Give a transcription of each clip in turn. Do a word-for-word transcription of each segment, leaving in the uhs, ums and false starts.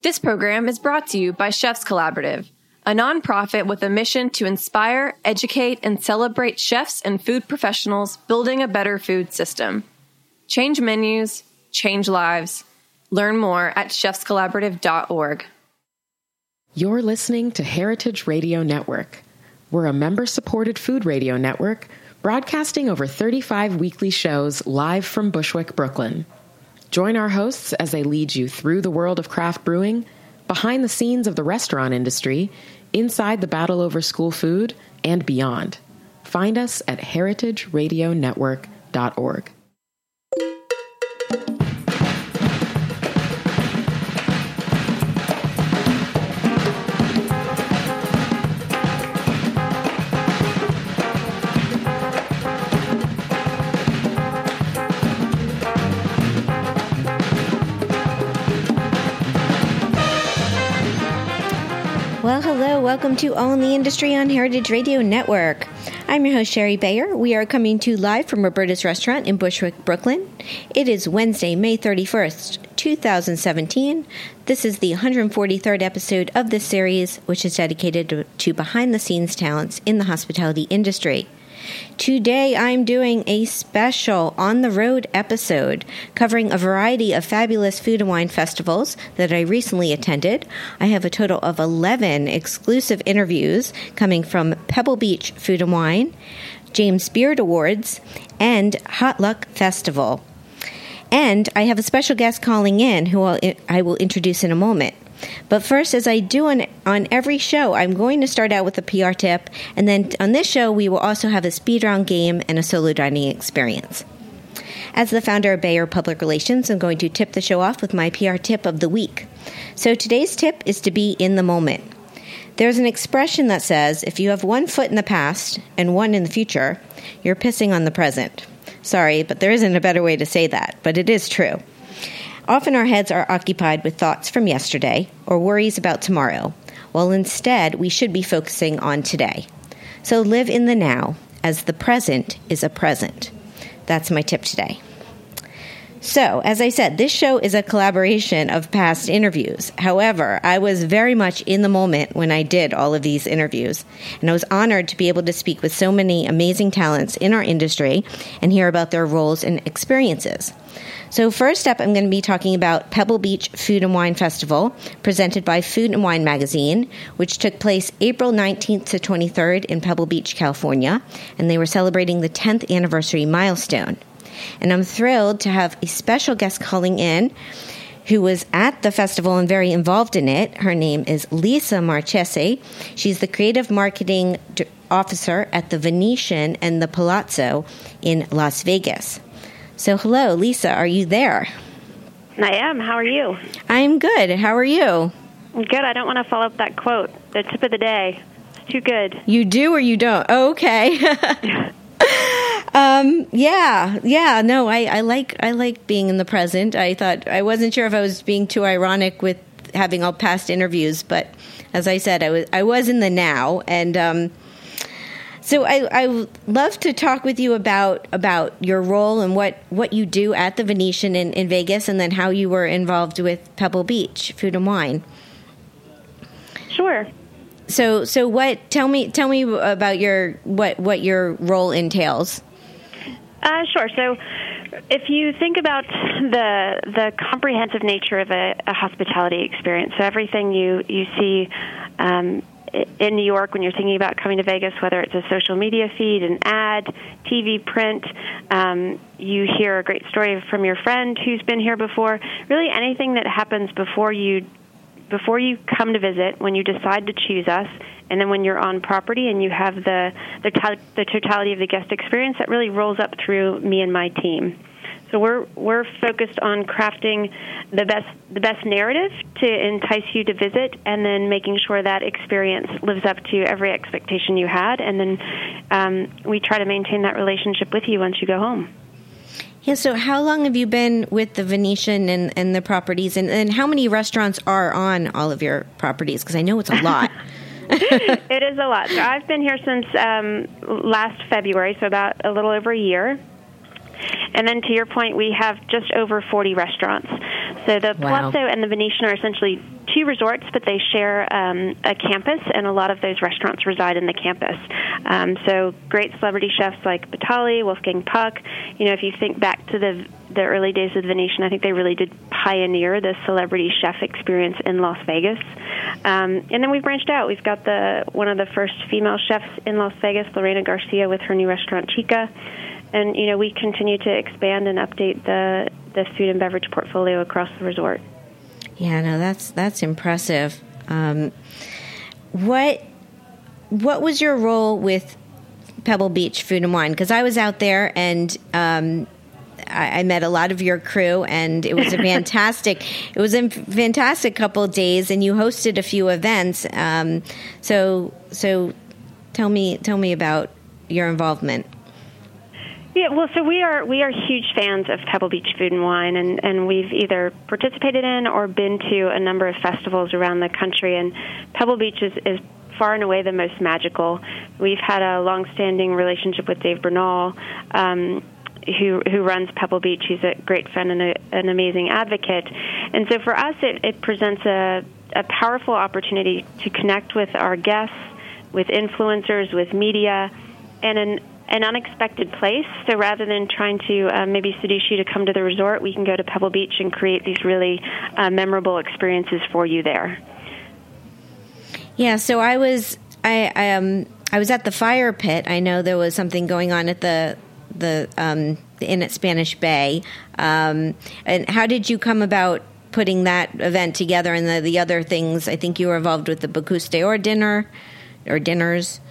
This program is brought to you by Chefs Collaborative, a nonprofit with a mission to inspire, educate, and celebrate chefs and food professionals building a better food system. Change menus, change lives. Learn more at chefs collaborative dot org. You're listening to Heritage Radio Network. We're a member-supported food radio network broadcasting over thirty-five weekly shows live from Bushwick, Brooklyn. Join our hosts as they lead you through the world of craft brewing, behind the scenes of the restaurant industry, inside the battle over school food, and beyond. Find us at heritage radio network dot org. Well, hello. Welcome to All in the Industry on Heritage Radio Network. I'm your host, Sherry Bayer. We are coming to you live from Roberta's Restaurant in Bushwick, Brooklyn. It is Wednesday, May thirty-first, twenty seventeen. This is the one hundred forty-third episode of this series, which is dedicated to, to behind-the-scenes talents in the hospitality industry. Today, I'm doing a special on-the-road episode covering a variety of fabulous food and wine festivals that I recently attended. I have a total of eleven exclusive interviews coming from Pebble Beach Food and Wine, James Beard Awards, and Hot Luck Festival. And I have a special guest calling in who I'll, I will introduce in a moment. But first, as I do on, on every show, I'm going to start out with a P R tip, and then on this show, we will also have a speed round game and a solo dining experience. As the founder of Bayer Public Relations, I'm going to tip the show off with my P R tip of the week. So today's tip is to be in the moment. There's an expression that says, if you have one foot in the past and one in the future, you're pissing on the present. Sorry, but there isn't a better way to say that, but it is true. Often our heads are occupied with thoughts from yesterday or worries about tomorrow, while instead we should be focusing on today. So live in the now, as the present is a present. That's my tip today. So, as I said, this show is a collaboration of past interviews. However, I was very much in the moment when I did all of these interviews, and I was honored to be able to speak with so many amazing talents in our industry and hear about their roles and experiences. So first up, I'm going to be talking about Pebble Beach Food and Wine Festival, presented by Food and Wine Magazine, which took place April nineteenth to twenty-third in Pebble Beach, California, and they were celebrating the tenth anniversary milestone. And I'm thrilled to have a special guest calling in who was at the festival and very involved in it. Her name is Lisa Marchese. She's the creative marketing officer at the Venetian and the Palazzo in Las Vegas. So hello, Lisa, are you there? I am. How are you? I'm good. How are you? Good. I don't want to follow up that quote. The tip of the day. It's too good. You do or you don't? Oh, okay. um, yeah, yeah. No, I, I like I like being in the present. I thought I wasn't sure if I was being too ironic with having all past interviews, but as I said, I was I was in the now, and um, so I, I would love to talk with you about about your role and what, what you do at the Venetian in, in Vegas, and then how you were involved with Pebble Beach Food and Wine. Sure. So so what? Tell me tell me about your what what your role entails. Uh, sure. So, if you think about the the comprehensive nature of a, a hospitality experience, so everything you you see. Um, in New York, when you're thinking about coming to Vegas, whether it's a social media feed, an ad, T V, print, um, you hear a great story from your friend who's been here before. Really, anything that happens before you before you come to visit, when you decide to choose us, and then when you're on property and you have the the, to- the totality of the guest experience, that really rolls up through me and my team. So we're we're focused on crafting the best the best narrative to entice you to visit, and then making sure that experience lives up to every expectation you had, and then um, we try to maintain that relationship with you once you go home. Yeah. So how long have you been with the Venetian and, and the properties, and, and how many restaurants are on all of your properties? Because I know it's a lot. It is a lot. So I've been here since um, last February, so about a little over a year. And then to your point, we have just over forty restaurants. So the Wow. Palazzo and the Venetian are essentially two resorts, but they share um, a campus, and a lot of those restaurants reside in the campus. Um, so great celebrity chefs like Batali, Wolfgang Puck. You know, if you think back to the the early days of the Venetian, I think they really did pioneer the celebrity chef experience in Las Vegas. Um, and then we've branched out. We've got the one of the first female chefs in Las Vegas, Lorena Garcia, with her new restaurant Chica. And, you know, we continue to expand and update the, the food and beverage portfolio across the resort. Yeah, no, that's that's impressive. Um, what what was your role with Pebble Beach Food and Wine? Because I was out there and um, I, I met a lot of your crew, and it was a fantastic. It was a fantastic couple of days, and you hosted a few events. Um, so so tell me tell me about your involvement. Yeah, well, so we are we are huge fans of Pebble Beach Food and Wine, and, and we've either participated in or been to a number of festivals around the country, and Pebble Beach is, is far and away the most magical. We've had a long-standing relationship with Dave Bernal, um, who who runs Pebble Beach. He's a great friend and a, an amazing advocate, and so for us it, it presents a, a powerful opportunity to connect with our guests, with influencers, with media, and an an unexpected place. So rather than trying to uh, maybe seduce you to come to the resort, we can go to Pebble Beach and create these really uh, memorable experiences for you there. Yeah, so I was I, I um I was at the fire pit. I know there was something going on at the the um the Inn at Spanish Bay. Um, and how did you come about putting that event together? And the, the other things, I think you were involved with the Bocuse d'Or dinner or dinners.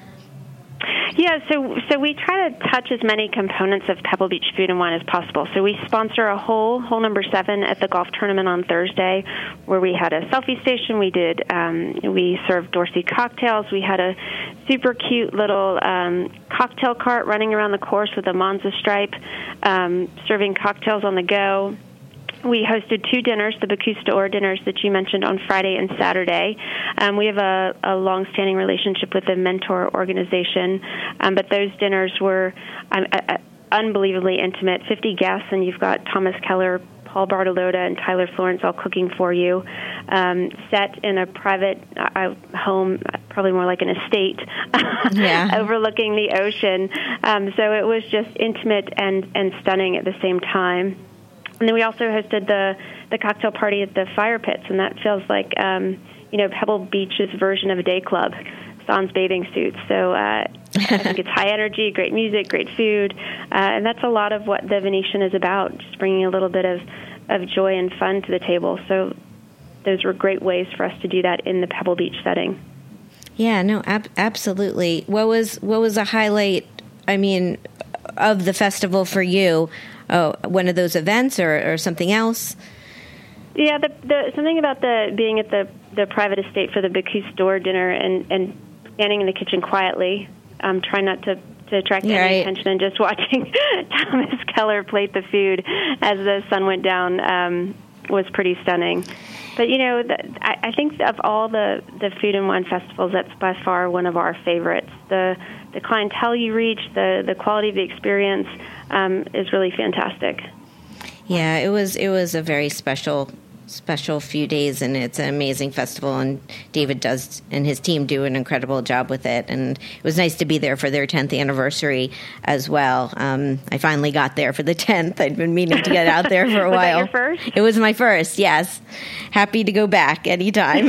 Yeah, so so we try to touch as many components of Pebble Beach Food and Wine as possible. So we sponsor a hole, hole number seven, at the golf tournament on Thursday, where we had a selfie station. We did um, we served Dorsey cocktails. We had a super cute little um, cocktail cart running around the course with a Monza stripe, um, serving cocktails on the go. We hosted two dinners, the Bocuse d'Or dinners that you mentioned, on Friday and Saturday. Um, we have a, a long-standing relationship with the Mentor organization, um, but those dinners were um, uh, unbelievably intimate, fifty guests, and you've got Thomas Keller, Paul Bartolotta, and Tyler Florence all cooking for you, um, set in a private uh, home, probably more like an estate, yeah. overlooking the ocean. Um, so it was just intimate and, and stunning at the same time. And then we also hosted the, the cocktail party at the fire pits, and that feels like, um, you know, Pebble Beach's version of a day club, sans bathing suits. So uh, I think it's high energy, great music, great food, uh, and that's a lot of what the Venetian is about, just bringing a little bit of, of joy and fun to the table. So those were great ways for us to do that in the Pebble Beach setting. Yeah, no, ab- absolutely. What was what was a highlight, I mean, of the festival for you? Oh, one of those events or, or something else? Yeah, the, the something about the being at the, the private estate for the Bocuse d'Or dinner and, and standing in the kitchen quietly, um, trying not to, to attract right. any attention, and just watching Thomas Keller plate the food as the sun went down um, was pretty stunning. But, you know, the, I, I think of all the, the food and wine festivals, that's by far one of our favorites. The the clientele you reach, the, the quality of the experience um, is really fantastic. Yeah, it was it was a very special special few days, and it's an amazing festival, and David does and his team do an incredible job with it, and it was nice to be there for their tenth anniversary as well. Um, I finally got there for the tenth. I'd been meaning to get out there for a was while. Was that your first? It was my first, yes. Happy to go back anytime.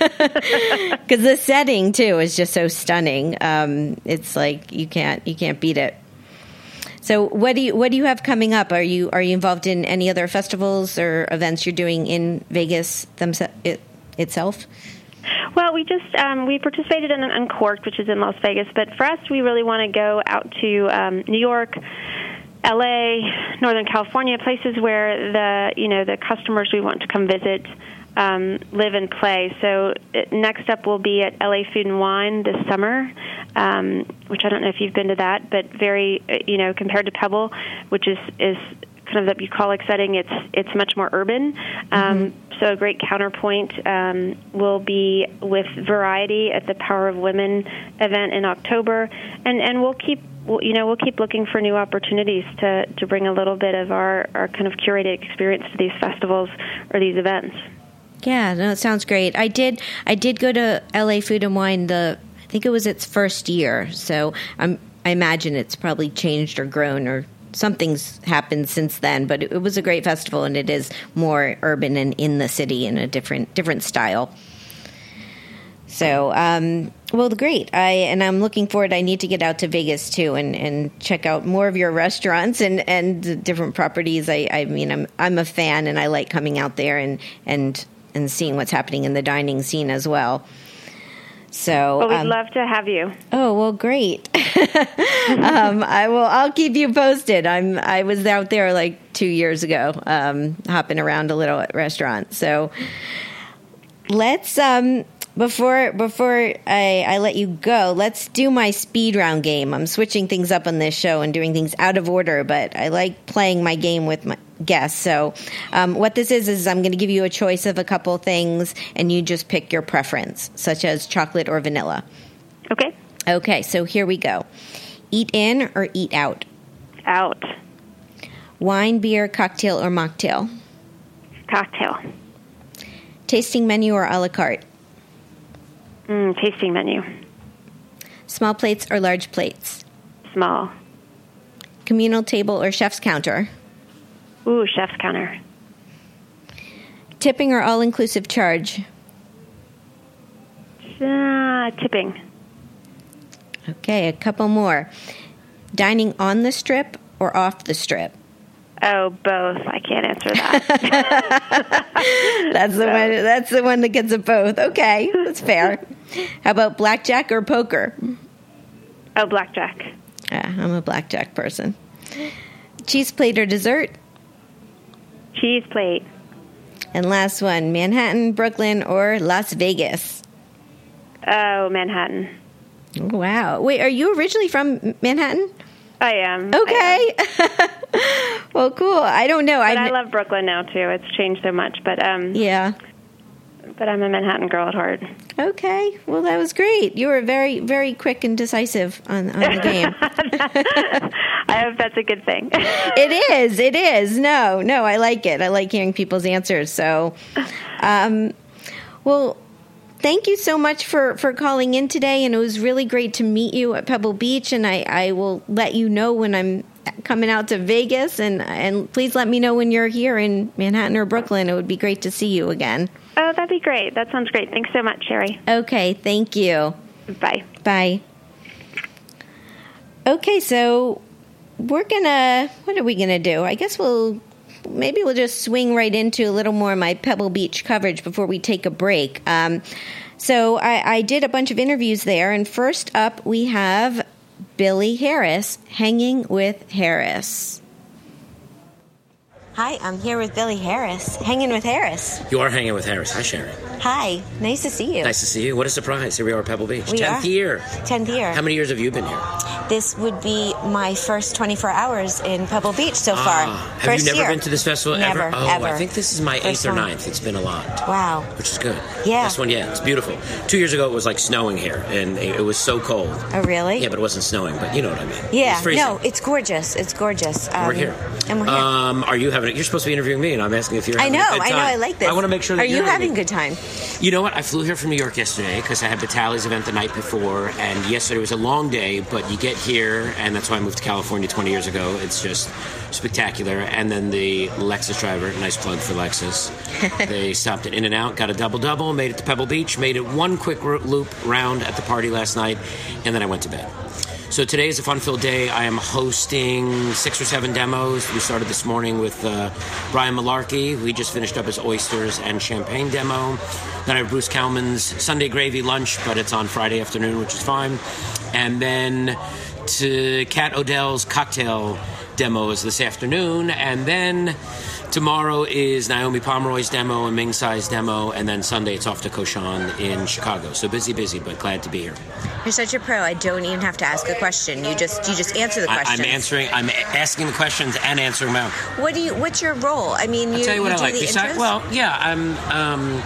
Because the setting, too, is just so stunning. Um, it's like you can't you can't beat it. So what do you what do you have coming up? Are you are you involved in any other festivals or events you're doing in Vegas themse- it, itself? Well, we just um, we participated in Uncorked, which is in Las Vegas. But for us, we really want to go out to um, New York, L A, Northern California, places where the you know the customers we want to come visit um, live and play. So it, next up will be at L A Food and Wine this summer, um, which I don't know if you've been to that, but very you know compared to Pebble, which is is kind of the bucolic setting, it's it's much more urban. Um, mm-hmm. So a great counterpoint um, will be with Variety at the Power of Women event in October, and and we'll keep we'll, you know, we'll keep looking for new opportunities to, to bring a little bit of our, our kind of curated experience to these festivals or these events. Yeah, no, it sounds great. I did I did go to L A Food and Wine, the I think it was its first year, so I'm, I imagine it's probably changed or grown or something's happened since then, but it, it was a great festival, and it is more urban and in the city in a different different style. So, um, well, great. I and I'm looking forward. I need to get out to Vegas too and, and check out more of your restaurants and, and the different properties. I, I mean, I'm I'm a fan, and I like coming out there and and, and seeing what's happening in the dining scene as well. So, well, we'd um, love to have you. Oh, well, great. um, I will. I'll keep you posted. I'm. I was out there like two years ago, um, hopping around a little at restaurants. So, let's. Um, Before before I, I let you go, let's do my speed round game. I'm switching things up on this show and doing things out of order, but I like playing my game with my guests. So um, what this is is I'm going to give you a choice of a couple things, and you just pick your preference, such as chocolate or vanilla. Okay. Okay, so here we go. Eat in or eat out? Out. Wine, beer, cocktail, or mocktail? Cocktail. Tasting menu or a la carte? Mm, tasting menu. Small plates or large plates? Small. Communal table or chef's counter? Ooh, chef's counter. Tipping or all-inclusive charge? Uh, tipping. Okay, a couple more. Dining on the strip or off the strip? Oh, both. I can't answer that. That's the one. That's the one that gets a both. Okay, that's fair. How about blackjack or poker? Oh, blackjack. Yeah, I'm a blackjack person. Cheese plate or dessert? Cheese plate. And last one, Manhattan, Brooklyn, or Las Vegas? Oh, Manhattan. Wow. Wait, are you originally from Manhattan? I am. Okay. I am. Well, cool. I don't know. But I, I love Brooklyn now, too. It's changed so much. But um, yeah. But I'm a Manhattan girl at heart. Okay. Well, that was great. You were very, very quick and decisive on, on the game. I hope that's a good thing. It is. It is. No, no, I like it. I like hearing people's answers. So, um, well, thank you so much for, for calling in today. And it was really great to meet you at Pebble Beach. And I, I will let you know when I'm coming out to Vegas. And, and please let me know when you're here in Manhattan or Brooklyn. It would be great to see you again. Oh, that'd be great. That sounds great. Thanks so much, Sherry. Okay. Thank you. Bye. Bye. Okay. So we're going to, what are we going to do? I guess we'll, maybe we'll just swing right into a little more of my Pebble Beach coverage before we take a break. Um, so I, I did a bunch of interviews there. And first up, we have Billy Harris, Hanging with Harris. Hi, I'm here with Billy Harris, hanging with Harris. You are hanging with Harris. Hi, Sharon. Hi, nice to see you. Nice to see you. What a surprise. Here we are at Pebble Beach. We Tenth are. year. Tenth year. How many years have you been here? This would be my first twenty-four hours in Pebble Beach so far. Ah, have first you never year. been to this festival never, ever? Oh, ever. I think this is my First eighth or one. ninth. It's been a lot. Wow. Which is good. Yeah. This one, yeah, it's beautiful. Two years ago, it was like snowing here, and it was so cold. Oh, really? Yeah, but it wasn't snowing, but you know what I mean. Yeah. It was freezing. No, it's gorgeous. It's gorgeous. Um, we're here. And we're here. Um, are you having? You're supposed to be interviewing me, and I'm asking if you're. I Having know. a good I time. know. I like this. I want to make sure. That Are you're you having a a good time? You know what? I flew here from New York yesterday because I had Batali's event the night before, and yesterday was a long day, but you get here, and that's why I moved to California twenty years ago. It's just spectacular. And then the Lexus driver, nice plug for Lexus, they stopped at In-N-Out, got a double-double, made it to Pebble Beach, made it one quick loop round at the party last night, and then I went to bed. So today is a fun-filled day. I am hosting six or seven demos. We started this morning with uh, Brian Malarkey. We just finished up his oysters and champagne demo. Then I have Bruce Kalman's Sunday gravy lunch, but it's on Friday afternoon, which is fine. And then to Kat Odell's cocktail demos this afternoon. And then tomorrow is Naomi Pomeroy's demo and Ming Tsai's demo. And then Sunday it's off to Koshan in Chicago. So busy, busy, but glad to be here. You're such a pro. I don't even have to ask a question. You just you just answer the questions. I, I'm answering. I'm asking the questions and answering them out. What do you? What's your role? I mean, you, I'll tell you what you I do like. the Besides, intros? well, yeah, I'm. Um,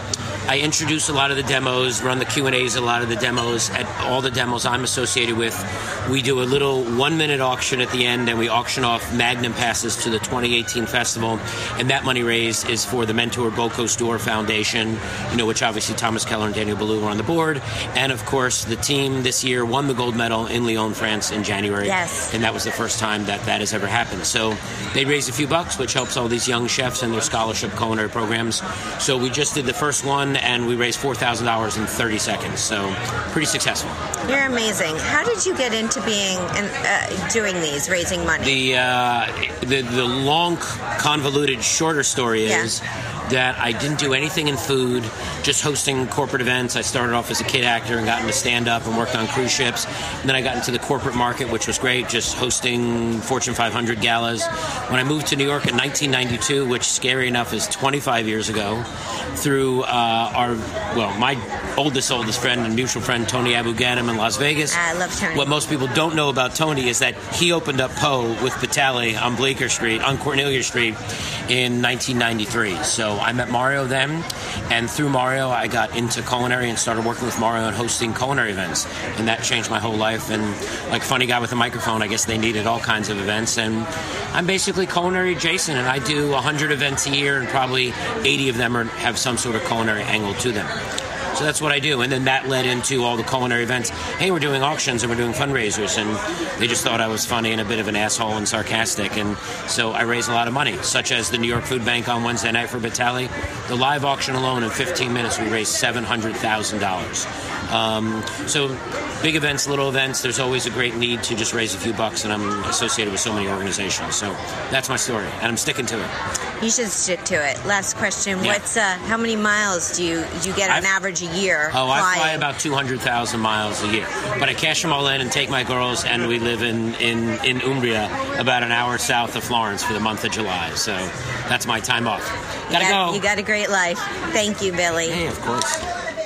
I introduce a lot of the demos, run the Q and A's, a lot of the demos. At all the demos I'm associated with, we do a little one-minute auction at the end, and we auction off Magnum passes to the twenty eighteen festival, and that money raised is for the Mentor Bocuse d'Or Foundation, you know, which obviously Thomas Keller and Daniel Boulou are on the board, and of course the team this year won the gold medal in Lyon, France in January. Yes. And that was the first time that that has ever happened. So they raised a few bucks, which helps all these young chefs and their scholarship culinary programs. So we just did the first one, and we raised four thousand dollars in thirty seconds. So pretty successful. You're amazing. How did you get into being and uh, doing these, raising money? The, uh, the, the long, convoluted, shorter story is... Yeah. that I didn't do anything in food, just hosting corporate events. I started off as a kid actor and got into stand-up and worked on cruise ships. And then I got into the corporate market, which was great, just hosting Fortune five hundred galas. When I moved to New York in nineteen ninety-two, which, scary enough, is twenty-five years ago, through uh, our, well, my oldest, oldest friend and mutual friend, Tony Abu-Ghanem in Las Vegas. I love Tony. What most people don't know about Tony is that he opened up Poe with Batali on Bleecker Street, on Cornelia Street, in nineteen ninety-three. So I met Mario then, and through Mario, I got into culinary and started working with Mario and hosting culinary events, and that changed my whole life. And like Funny Guy with a Microphone, I guess they needed all kinds of events, and I'm basically culinary adjacent, and I do one hundred events a year, and probably eighty of them are, have some sort of culinary angle to them. So that's what I do. And then that led into all the culinary events. Hey, we're doing auctions and we're doing fundraisers. And they just thought I was funny and a bit of an asshole and sarcastic. And so I raised a lot of money, such as the New York Food Bank on Wednesday night for Batali. The live auction alone in fifteen minutes, we raised seven hundred thousand dollars. Um, so big events, little events, there's always a great need to just raise a few bucks, and I'm associated with so many organizations. So that's my story, and I'm sticking to it. You should stick to it. Last question. Yeah. What's uh, how many miles do you do you get on I've, average a year? Oh, flying? I fly about two hundred thousand miles a year. But I cash them all in and take my girls, and we live in, in, in Umbria, about an hour south of Florence for the month of July. So that's my time off. Gotta you got, go. You got a great life. Thank you, Billy. Hey, of course.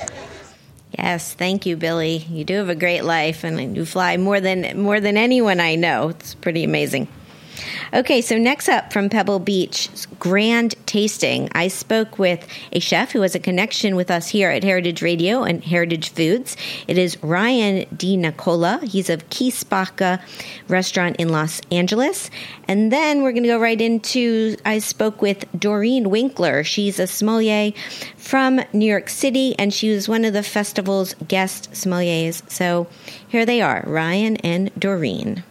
Yes, thank you, Billy. You do have a great life, and you fly more than more than anyone I know. It's pretty amazing. Okay, so next up from Pebble Beach, Grand Tasting. I spoke with a chef who has a connection with us here at Heritage Radio and Heritage Foods. It is Ryan DiNicola. He's of Keespaka Restaurant in Los Angeles. And then we're going to go right into, I spoke with Doreen Winkler. She's a sommelier from New York City, and she was one of the festival's guest sommeliers. So here they are, Ryan and Doreen.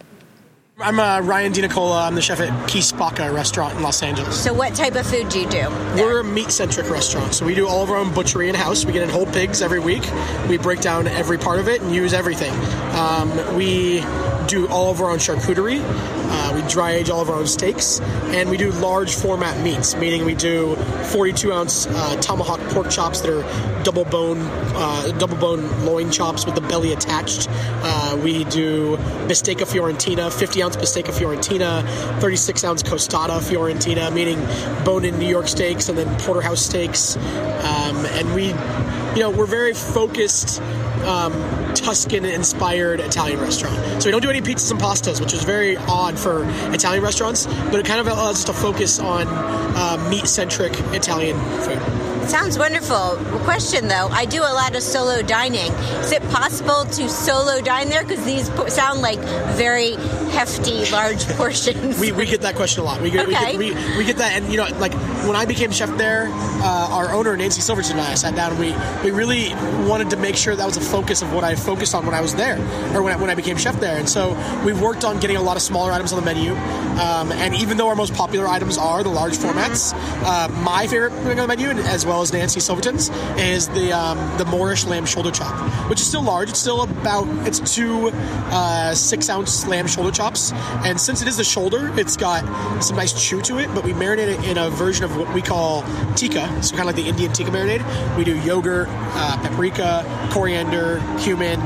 I'm uh, Ryan DiNicola. I'm the chef at Keespaka Restaurant in Los Angeles. So what type of food do you do? We're a meat-centric restaurant, so we do all of our own butchery in-house. We get in whole pigs every week. We break down every part of it and use everything. Um, we do all of our own charcuterie. Uh, we dry age all of our own steaks, and we do large format meats, meaning we do forty-two ounce uh, tomahawk pork chops that are double bone, uh, double bone loin chops with the belly attached. Uh, we do bistecca fiorentina, fifty ounce bistecca fiorentina, thirty-six ounce costata fiorentina, meaning bone-in New York steaks, and then porterhouse steaks. Um, and we, you know, we're very focused. Um, Tuscan-inspired Italian restaurant. So we don't do any pizzas and pastas, which is very odd for Italian restaurants, but it kind of allows us to focus on uh, meat-centric Italian food. Sounds wonderful. Question, though, I do a lot of solo dining. Is it possible to solo dine there? Because these po- sound like very hefty, large portions. we we get that question a lot. We get, okay. we, get, we, we get that, and you know, like when I became chef there, uh, our owner, Nancy Silverton, and I sat down, and we, we really wanted to make sure that was a focus of what I focused on when I was there, or when I, when I became chef there. And so we've worked on getting a lot of smaller items on the menu, um, and even though our most popular items are the large formats, uh, my favorite thing on the menu, as well as Nancy Silverton's, is the um, the Moorish lamb shoulder chop, which is still large. It's still about it's two uh, six ounce lamb shoulder chops, and since it is the shoulder, it's got some nice chew to it. But we marinate it in a version of what we call tikka, so kind of like the Indian tikka marinade. We do yogurt, uh, paprika, coriander, cumin,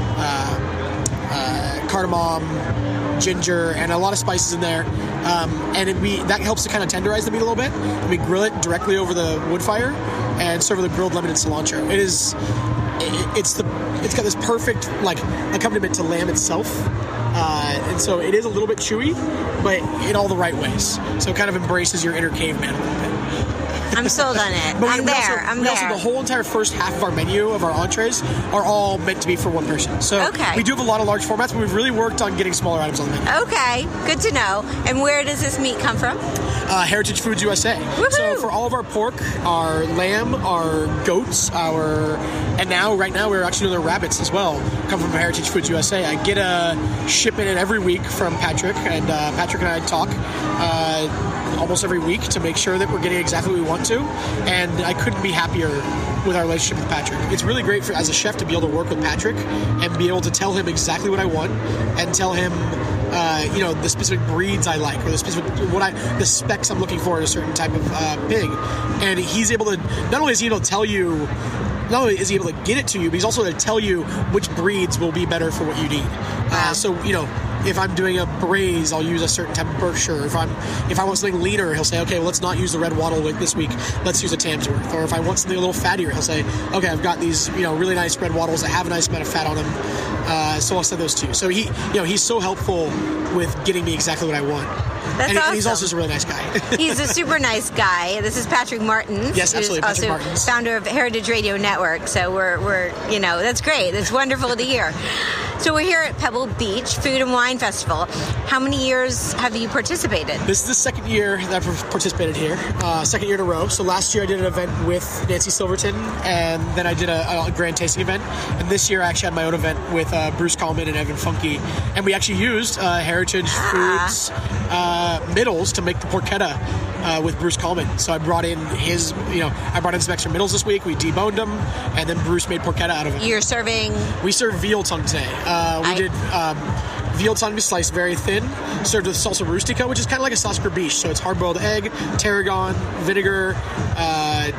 uh, uh, cardamom, ginger, and a lot of spices in there. Um, and it, we that helps to kind of tenderize the meat a little bit. And we grill it directly over the wood fire and serve with a grilled lemon and cilantro. It is, it, it's the, it's got this perfect like accompaniment to lamb itself, uh, and so it is a little bit chewy, but in all the right ways. So it kind of embraces your inner caveman a little bit. I'm sold on it. But I'm we, there. we also, I'm we there. Also, the whole entire first half of our menu of our entrees are all meant to be for one person. So Okay. we do have a lot of large formats, but we've really worked on getting smaller items on the menu. Okay, good to know. And where does this meat come from? Uh, Heritage Foods U S A. Woohoo! So for all of our pork, our lamb, our goats, our and now right now we're actually doing the rabbits as well. Come from Heritage Foods U S A. I get a shipment in every week from Patrick, and uh, Patrick and I talk uh, almost every week to make sure that we're getting exactly what we want to. And I couldn't be happier with our relationship with Patrick. It's really great for as a chef to be able to work with Patrick and be able to tell him exactly what I want and tell him. Uh, you know, the specific breeds I like, or the specific what I the specs I'm looking for in a certain type of uh, pig, and he's able to not only is he able to tell you, not only is he able to get it to you, but he's also able to tell you which breeds will be better for what you need. Uh, so you know, if I'm doing a braise, I'll use a certain type of Berkshire. If I'm if I want something leaner, he'll say, okay, well, let's not use the red wattle this week. Let's use a Tamsworth. Or if I want something a little fattier, he'll say, okay, I've got these you know really nice red wattles that have a nice amount of fat on them. Uh, so I'll send those to you. So he, you know, he's so helpful with getting me exactly what I want. That's and, awesome. and he's also just a really nice guy. He's a super nice guy. This is Patrick Martins. Yes, absolutely, who's Patrick also Martins. founder of Heritage Radio Network. So we're, we're, you know, that's great. That's wonderful to hear. So we're here at Pebble Beach Food and Wine Festival. How many years have you participated? This is the second year that I've participated here, uh, second year in a row. So last year I did an event with Nancy Silverton, and then I did a, a grand tasting event. And this year I actually had my own event with uh, Bruce Coleman and Evan Funke. And we actually used uh, Heritage Ah. Foods uh, middles to make the porchetta uh, with Bruce Coleman. So I brought in his, you know, I brought in some extra middles this week. We deboned them, and then Bruce made porchetta out of it. You're serving... We served veal tongue today. Uh, we I- did um, veal tongue sliced very thin, served with salsa rustica, which is kind of like a sauce berbiche. So it's hard-boiled egg, tarragon, vinegar, uh,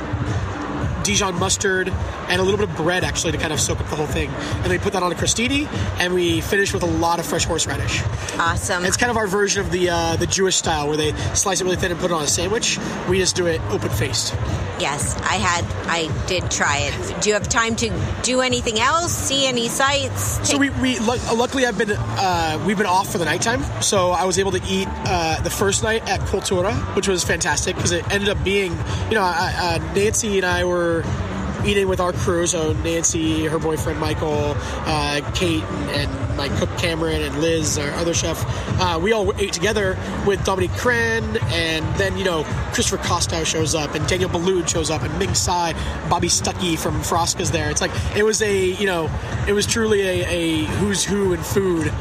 Dijon mustard, and a little bit of bread, actually, to kind of soak up the whole thing. And then we put that on a crostini, and we finish with a lot of fresh horseradish. Awesome. It's kind of our version of the uh, the Jewish style, where they slice it really thin and put it on a sandwich. We just do it open-faced. Yes, I had, I did try it. Do you have time to do anything else? See any sights? So Take- we, we lu- luckily I've been uh, we've been off for the nighttime, so I was able to eat uh, the first night at Cultura, which was fantastic because it ended up being, you know, uh, uh, Nancy and I were eating with our crew, so Nancy, her boyfriend Michael, uh, Kate, and, and my cook Cameron, and Liz, our other chef. Uh, we all ate together with Dominique Crenn, and then, you know, Christopher Costow shows up, and Daniel Ballou shows up, and Ming Tsai, Bobby Stuckey from Frosca's there. It's like, it was a, you know, it was truly a, a who's who in food.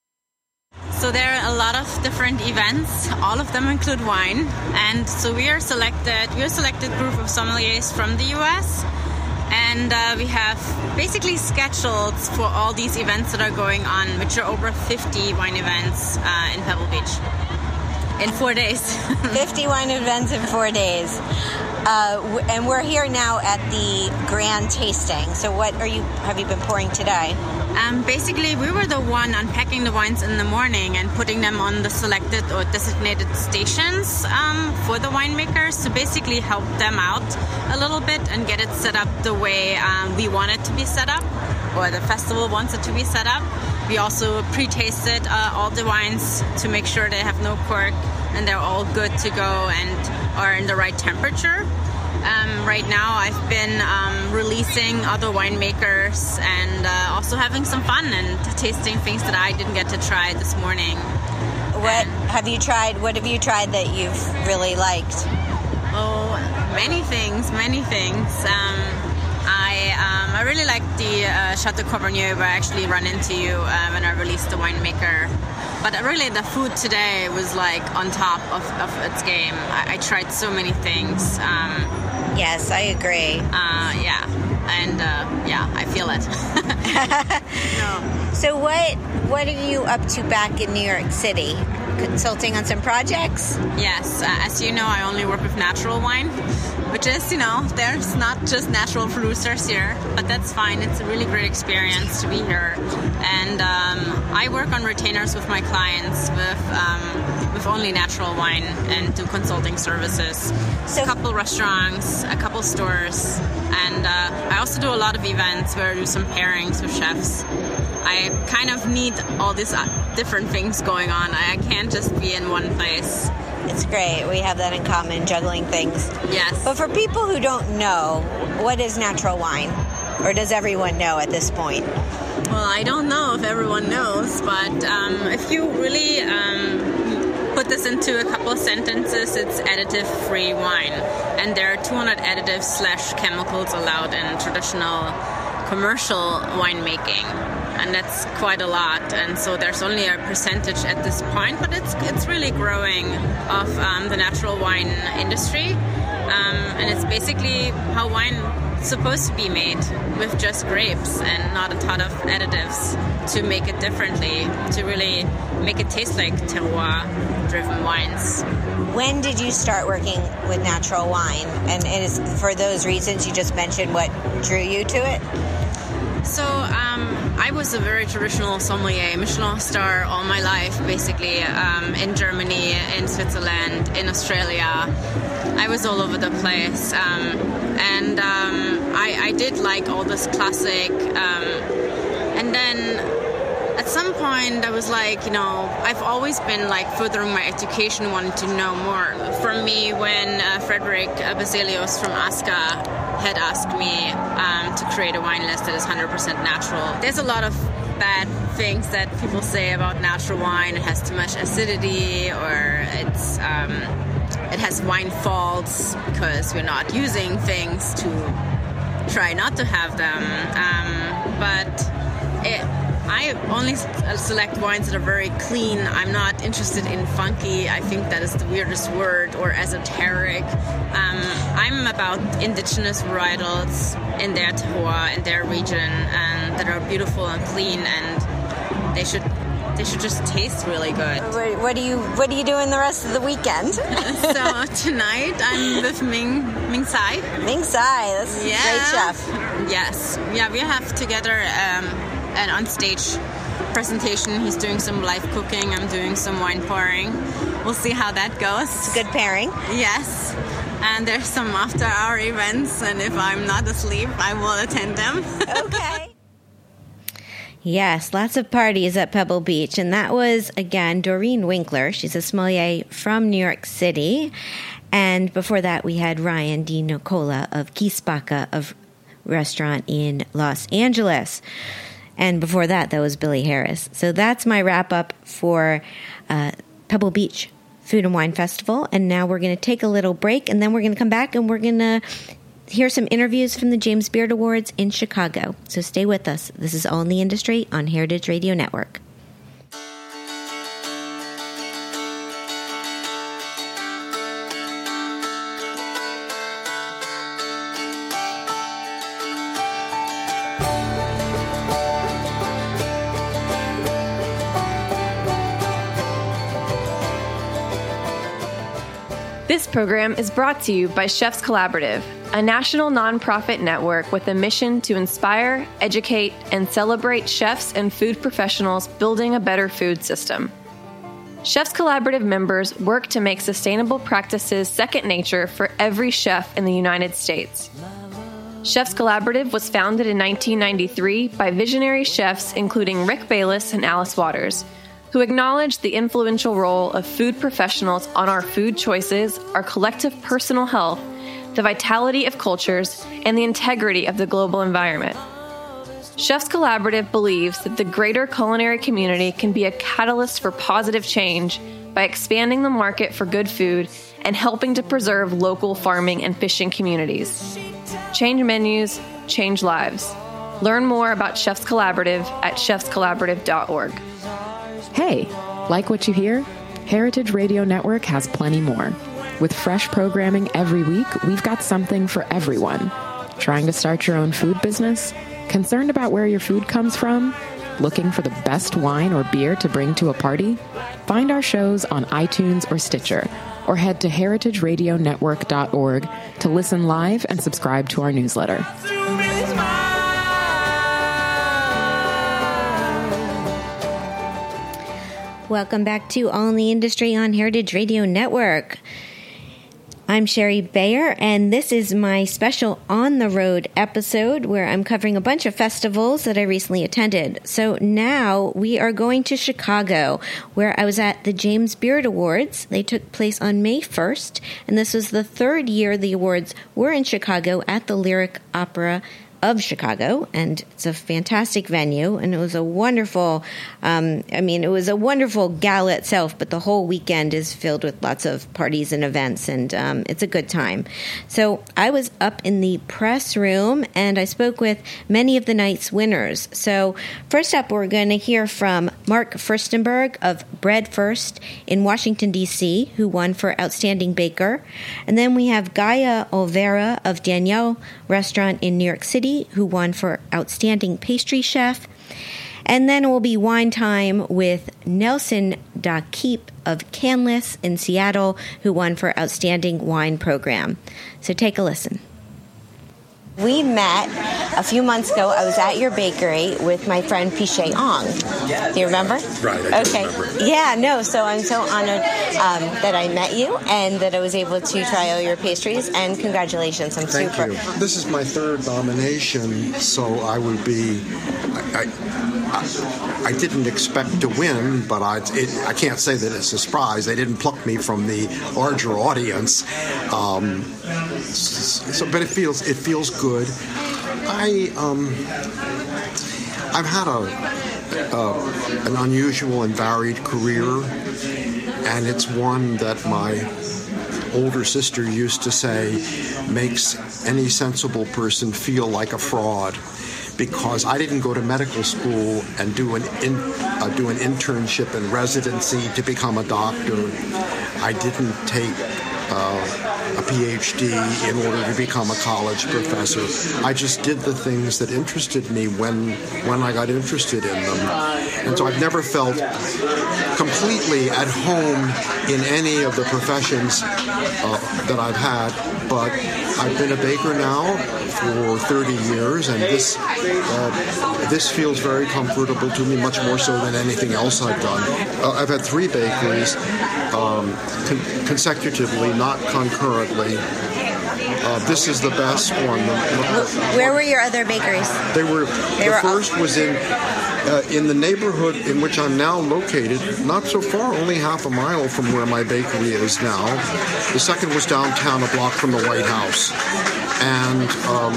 So there are a lot of different events. All of them include wine, and so we are selected. We are selected group of sommeliers from the U S, and uh, we have basically scheduled for all these events that are going on, which are over fifty wine events uh, in Pebble Beach in four days. fifty wine events in four days. Uh, w- and we're here now at the grand tasting. So what are you, have you been pouring today? Um, basically, we were the one unpacking the wines in the morning and putting them on the selected or designated stations um, for the winemakers to basically help them out a little bit and get it set up the way um, we want it to be set up, or the festival wants it to be set up. We also pre-tasted uh, all the wines to make sure they have no cork and they're all good to go and are in the right temperature. Um, right now, I've been um, releasing other winemakers and uh, also having some fun and tasting things that I didn't get to try this morning. What have you tried? What have you tried that you've really liked? Oh, many things, many things. Um, I um, I really like the uh, Chateau Cauvergneux, where I actually run into you uh, when I released the winemaker. But really, the food today was like on top of, of its game. I, I tried so many things. Um, Yes, I agree. uh, yeah, and uh, yeah, I feel it. no. So what what are you up to back in New York City? Consulting on some projects? Yes, uh, as you know, I only work with natural wine, which is, you know, there's not just natural producers here, but that's fine. It's a really great experience to be here. And um, I work on retainers with my clients with um, with only natural wine and do consulting services. So- a couple restaurants, a couple stores, and uh, I also do a lot of events where I do some pairings with chefs. I kind of need all these uh, different things going on. I I can't just be in one place. It's great. We have that in common, juggling things. Yes. But for people who don't know, what is natural wine? Or does everyone know at this point? Well, I don't know if everyone knows, but um, if you really um, put this into a couple of sentences, it's additive-free wine. And there are two hundred additives slash chemicals allowed in traditional commercial winemaking. And that's quite a lot. And so there's only a percentage at this point, but it's it's really growing of um, the natural wine industry. Um, and it's basically how wine is supposed to be made, with just grapes and not a ton of additives to make it differently, to really make it taste like terroir-driven wines. When did you start working with natural wine? And it is for those reasons you just mentioned, what drew you to it? So um, I was a very traditional sommelier, Michelin star all my life, basically, um, in Germany, in Switzerland, in Australia. I was all over the place. Um, and um, I, I did like all this classic. Um, and then at some point I was like, you know, I've always been like furthering my education, wanting to know more. For me, when uh, Frederick uh, Baselius from Asca had asked me um, to create a wine list that is one hundred percent natural. There's a lot of bad things that people say about natural wine. It has too much acidity, or it's um, it has wine faults because we're not using things to try not to have them. Um, but it, I only select wines that are very clean. I'm not interested in funky. I think that is the weirdest word, or esoteric. Um, I'm about indigenous varietals in their terroir, in their region, and that are beautiful and clean, and they should they should just taste really good. What, what do you What are you doing the rest of the weekend? So tonight I'm with Ming Ming Tsai. Ming Tsai, that's yeah. a great chef. Yes, yeah, we have together Um, an on-stage presentation. He's doing some live cooking. I'm doing some wine pouring. We'll see how that goes. It's a good pairing. Yes. And there's some after-hour events, and if I'm not asleep, I will attend them. Okay. Yes, lots of parties at Pebble Beach. And that was, again, Doreen Winkler. She's a sommelier from New York City. And before that, we had Ryan Di Nicola of Kisbaka of Restaurant in Los Angeles. And before that, that was Billy Harris. So that's my wrap-up for uh, Pebble Beach Food and Wine Festival. And now we're going to take a little break, and then we're going to come back, and we're going to hear some interviews from the James Beard Awards in Chicago. So stay with us. This is All in the Industry on Heritage Radio Network. This program is brought to you by Chefs Collaborative, a national nonprofit network with a mission to inspire, educate, and celebrate chefs and food professionals building a better food system. Chefs Collaborative members work to make sustainable practices second nature for every chef in the United States. Chefs Collaborative was founded in nineteen ninety-three by visionary chefs including Rick Bayless and Alice Waters, who acknowledge the influential role of food professionals on our food choices, our collective personal health, the vitality of cultures, and the integrity of the global environment. Chefs Collaborative believes that the greater culinary community can be a catalyst for positive change by expanding the market for good food and helping to preserve local farming and fishing communities. Change menus, change lives. Learn more about Chefs Collaborative at chefs collaborative dot org. Hey, like what you hear? Heritage Radio Network has plenty more. With fresh programming every week, we've got something for everyone. Trying to start your own food business? Concerned about where your food comes from? Looking for the best wine or beer to bring to a party? Find our shows on iTunes or Stitcher, or head to heritage radio network dot org to listen live and subscribe to our newsletter. Welcome back to All in the Industry on Heritage Radio Network. I'm Sherry Bayer, and this is my special On the Road episode where I'm covering a bunch of festivals that I recently attended. So now we are going to Chicago, where I was at the James Beard Awards. They took place on May first, and this was the third year the awards were in Chicago at the Lyric Opera of Chicago, and it's a fantastic venue, and it was a wonderful, um, I mean, it was a wonderful gala itself, but the whole weekend is filled with lots of parties and events, and um, it's a good time. So I was up in the press room, and I spoke with many of the night's winners. So first up, we're going to hear from Mark Furstenberg of Bread First in Washington, D C, who won for Outstanding Baker. And then we have Gaia Olvera of Danielle Restaurant in New York City, who won for Outstanding Pastry Chef. And then it will be wine time with Nelson Dakeep of Canlis in Seattle, who won for Outstanding Wine Program. So take a listen. We met a few months ago. I was at your bakery with my friend Piche Ong. Do you remember? Right, I do okay. remember. Yeah, no, so I'm so honored um, that I met you and that I was able to try all your pastries, and congratulations. I'm Thank super... you. This is my third nomination, so I would be... I, I, I didn't expect to win, but I, it, I can't say that it's a surprise. They didn't pluck me from the larger audience. Um, so, but it feels it feels good. I um, I've had a, a an unusual and varied career, and it's one that my older sister used to say makes any sensible person feel like a fraud. Because I didn't go to medical school and do an in, uh, do an internship and residency to become a doctor. I didn't take uh, a P H D in order to become a college professor. I just did the things that interested me when when I got interested in them. And so I've never felt completely at home in any of the professions uh, that I've had, but I've been a baker now for thirty years, and this uh, this feels very comfortable to me, much more so than anything else I've done. Uh, I've had three bakeries um, con- consecutively, not concurrently. Uh, this is the best one. Where were your other bakeries? They were. They the were first was in uh, in the neighborhood in which I'm now located, not so far, only half a mile from where my bakery is now. The second was downtown, a block from the White House, and um,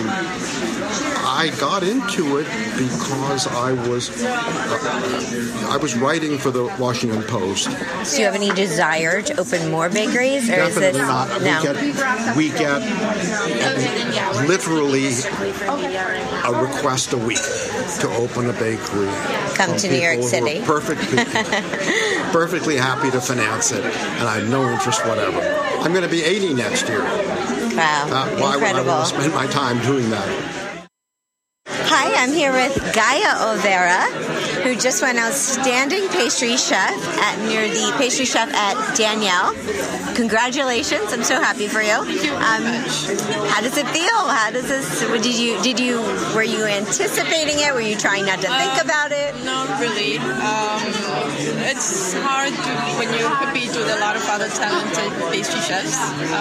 I got into it because I was uh, I was writing for the Washington Post. Do you have any desire to open more bakeries, or Definitely is this not. no? We get we get literally a request a week to open a bakery. Come from to New York people who are City. Perfectly, perfectly happy to finance it, and I have no interest whatever. I'm going to be eighty next year. Wow, Uh, why incredible. would I want to spend my time doing that? Hi, I'm here with Gaia Olvera, who just won Outstanding Pastry Chef at near the Pastry Chef at Danielle. Congratulations! I'm so happy for you. Um, how does it feel? How does this? Did you did you were you anticipating it? Were you trying not to think Uh, about it? Not really. Um, it's hard to, when you compete with a lot of other talented pastry chefs.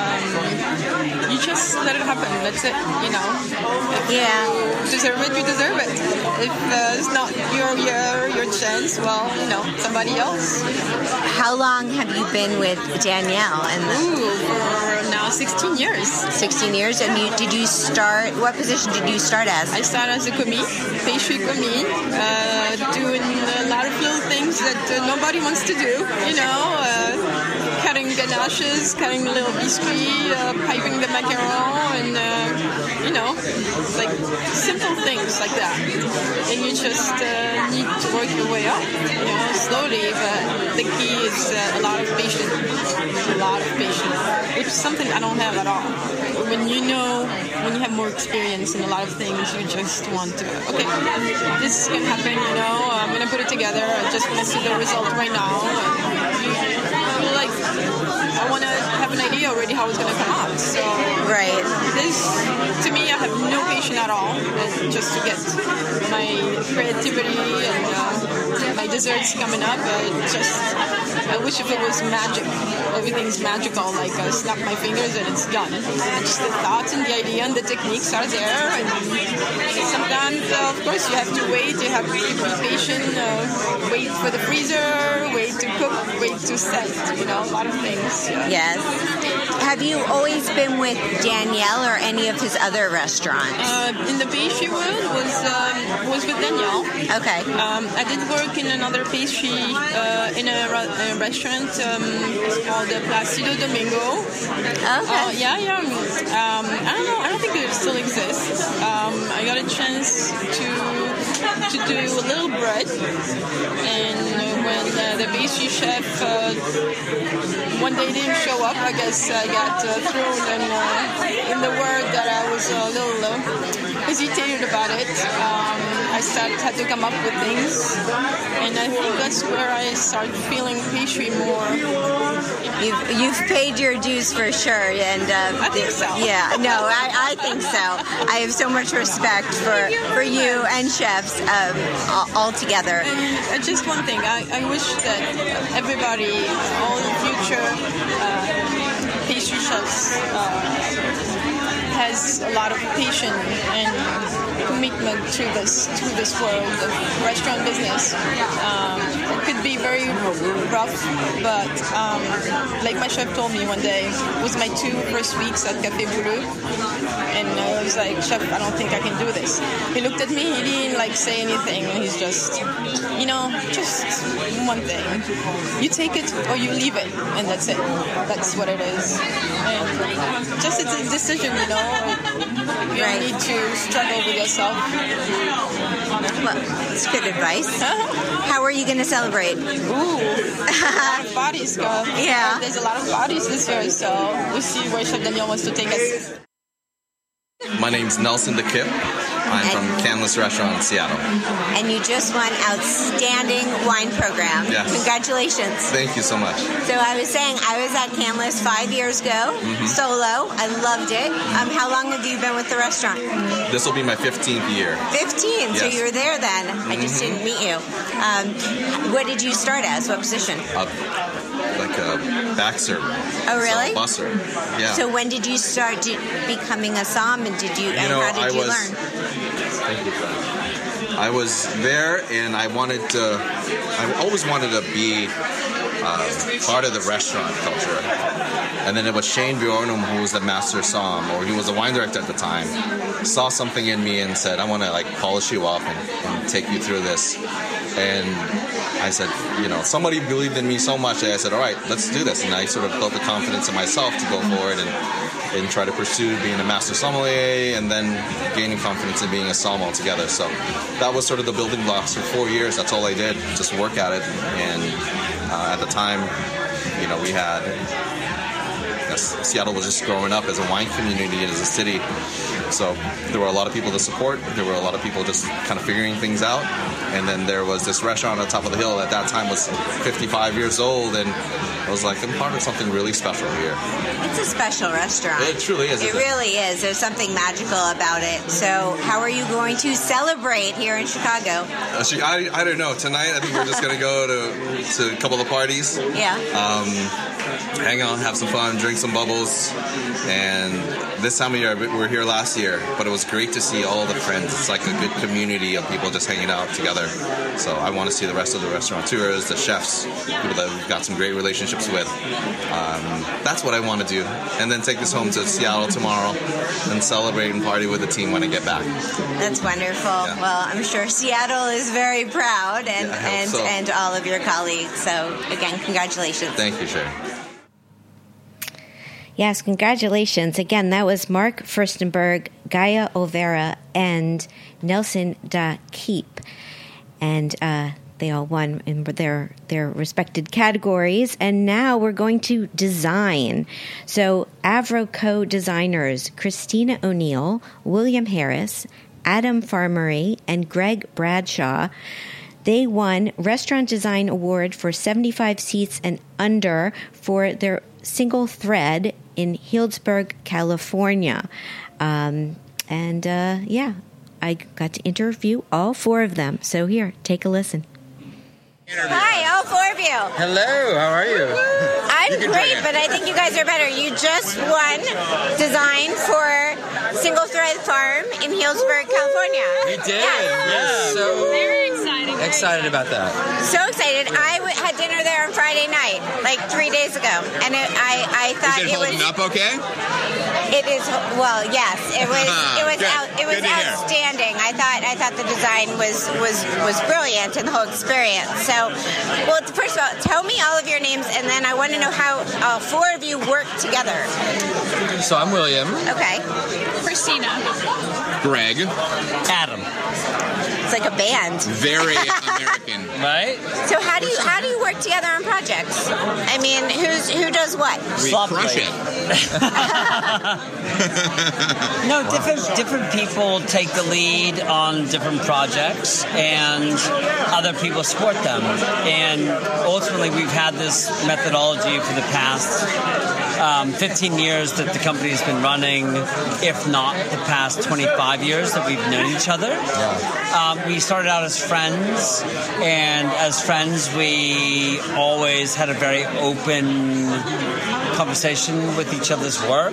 Um, you just let it happen. That's it. You know. If Yeah. you deserve it, you deserve it. If uh, it's not your your your chance, well, you know, somebody else. How long have you been with Danielle? And the Ooh, for now sixteen years. sixteen years. And you, did you start? What position did you start as? I started as a commis, pastry commis, uh, doing a lot of little things that uh, nobody wants to do. You know, uh, cutting ganaches, cutting a little biscuit, uh, piping the macaron, and uh, you know, like simple things like that. And you just uh, need to work your way up, you know, slowly. But the key is uh, a lot of patience, a lot of patience, which is something I don't have at all. When you know, when you have more experience in a lot of things, you just want to, okay, this is gonna happen, you know, I'm gonna put it together. I just want to see the result right now. And you, you're like, I want to have an idea idea already how it's going to come out. So Right. this, to me, I have no patience at all, and just to get my creativity and uh, my desserts coming up. Uh, just, I wish if it was magic, everything's magical. Like I snap my fingers and it's done. And just the thoughts and the idea and the techniques are there. And sometimes, uh, of course, you have to wait. You have to be patient. Uh, wait for the freezer. Wait to cook. Wait to set. You know, a lot of things. Yeah. Yes. Have you always been with Daniel or any of his other restaurants? Uh, in the pastry world was um, was with Daniel. Okay. Um, I did work in another pastry uh, in a, ra- a restaurant um, called uh, Placido Domingo. Okay. Uh, yeah, yeah. Um, I don't know. I don't think it still exists. Um, I got a chance to to do a little bread, and when uh, the pastry chef uh, one day didn't show up, I guess I got uh, thrown in, uh, in the word that I was a little uh, hesitated about it. Um, I started had to come up with things, and I think that's where I started feeling pastry more. You've, you've paid your dues for sure, and uh, I think so. Yeah, no, I, I think so. I have so much respect for, for you and chefs um, all, all together. And uh, just one thing, I, I wish that everybody, all the future uh, pastry chefs, uh, has a lot of patience and commitment to this to this world of restaurant business. Um, it could be very rough, but um, like my chef told me one day, it was my two first weeks at Café Bouleux, and I was like, Chef, I don't think I can do this. He looked at me, he didn't like say anything, and he's just, you know, just one thing. You take it or you leave it, and that's it. That's what it is. And just it's a decision, you know. You Right. don't need to struggle with yourself. Well, it's good advice. How are you going to celebrate? Ooh, a lot of parties, girl. Yeah. There's a lot of parties this year, so we'll see where Chef Daniel wants to take us. My name's Nelson DeKip. I'm from Canlis Restaurant in Seattle. And you just won Outstanding Wine Program. Yes. Congratulations. Thank you so much. So I was saying, I was at Canlis five years ago, Mm-hmm. solo. I loved it. Um, how long have you been with the restaurant? This will be my fifteenth year. fifteen. So Yes. you were there then. I just didn't meet you. Um, what did you start as? What position? Uh, like a back server. Oh, really? So, busser. Yeah. So when did you start do, becoming a som, and did you, and know, how did I you was- learn? Thank you for that. I was there, and I wanted to. I always wanted to be uh, part of the restaurant culture. And then it was Shane Bjornum, who was the master som, or he was the wine director at the time, saw something in me and said, "I want to like polish you up and, and take you through this." And I said, you know, somebody believed in me so much that I said, all right, let's do this. And I sort of built the confidence in myself to go forward and, and try to pursue being a master sommelier and then gaining confidence in being a som altogether. So that was sort of the building blocks for four years. That's all I did, just work at it. And uh, at the time, you know, we had, yes, Seattle was just growing up as a wine community, as a city. So there were a lot of people to support. There were a lot of people just kind of figuring things out. And then there was this restaurant on top of the hill at that time was fifty-five years old. And I was like, I'm part of something really special here. It's a special restaurant. It truly is. It isn't really is. There's something magical about it. So how are you going to celebrate here in Chicago? Uh, she, I, I don't know. Tonight, I think we're just going to go to to a couple of parties. Yeah. Um, hang out, have some fun, drink some bubbles. And this time of year, we were here last year, but it was great to see all the friends. It's like a good community of people just hanging out together. So I want to see the rest of the restaurateurs, the chefs, people that we've got some great relationships with. Um, that's what I want to do. And then take this home to Seattle tomorrow and celebrate and party with the team when I get back. That's wonderful. Yeah. Well, I'm sure Seattle is very proud, and Yeah, I hope and, so. and all of your colleagues. So again, congratulations. Thank you, Sherry. Yes, congratulations. Again, that was Mark Furstenberg, Gaia Olvera, and Nelson Da Keep. And uh, they all won in their, their respected categories. And now we're going to design. So Avro co-designers Christina O'Neill, William Harris, Adam Farmery, and Greg Bradshaw, they won Restaurant Design Award for seventy-five seats and under for their single thread in Healdsburg, California. Um, and uh, yeah, I got to interview all four of them. So here, take a listen. Hi, all four of you. Hello, how are you? I'm great, but I think you guys are better. You just won design for Single Thread Farm in Healdsburg, California. We did. Yeah. yeah. So very exciting. Very excited about that. So excited. I w- had dinner there on Friday night, like three days ago, and it, I, I thought is it, it holding was up okay? It is well, yes. It was. It was. Good. Out, it was Good to hear. outstanding. I thought. I thought the design was was was brilliant in the whole experience. So, well, first of all, tell me all of your names, and then I want to know how all four of you work together. So I'm William. Okay. Christina. Greg. Adam. It's like a band. Very American. Right? So how do you how do you work together on projects? I mean, who's who does what? We Slop crush plate. it. No, different different people take the lead on different projects, and other people support them. And ultimately, we've had this methodology for the past um, fifteen years that the company's been running, if not the past twenty-five years that we've known each other. Yeah. Um, we started out as friends, and as friends, we always had a very open conversation with each other's work,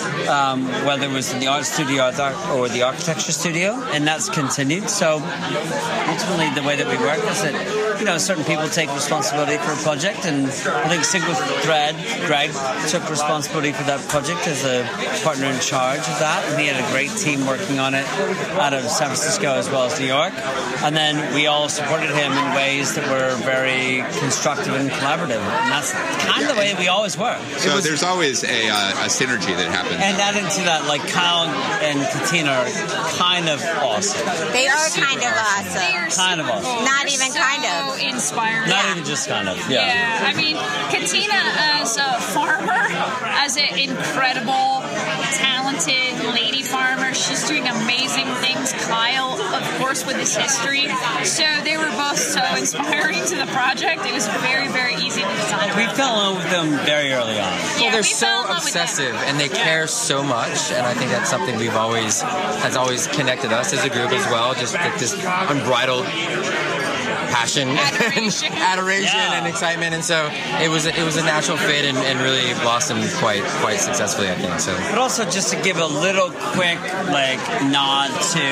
um, whether it was in the art studio or the architecture studio, and that's continued. So ultimately, the way that we work is that, you know, certain people take responsibility for a project, and I think Single Thread, Greg took responsibility for that project as a partner in charge of that, and he had a great team working on it out of San Francisco as well as New York. And then we all supported him in ways that were very constructive and collaborative, and that's kind of the way we always work. So there's always a, uh, a synergy that happens. And adding to that, like Kyle and Katina are kind of awesome. They are kind of awesome. They are Kind of super awesome. cool. Not They're even so kind of. inspiring. Not Yeah. even just kind of. Yeah. Yeah, I mean, Katina as a farmer, as an incredible, talented lady farmer, she's doing amazing things. Kyle, of course, with his history. So they were both so inspiring to the project. It was very, very easy to design. We fell in love with them very early on. Yeah, Well, they're we fell so in love with them. obsessive, and they care so much, and I think that's something we've always has always connected us as a group as well. Just like this unbridled passion, Adoration. and adoration, Yeah. and excitement, and so it was it was a natural fit, and, and really blossomed quite quite successfully, I think. So. But also just to give a little quick like nod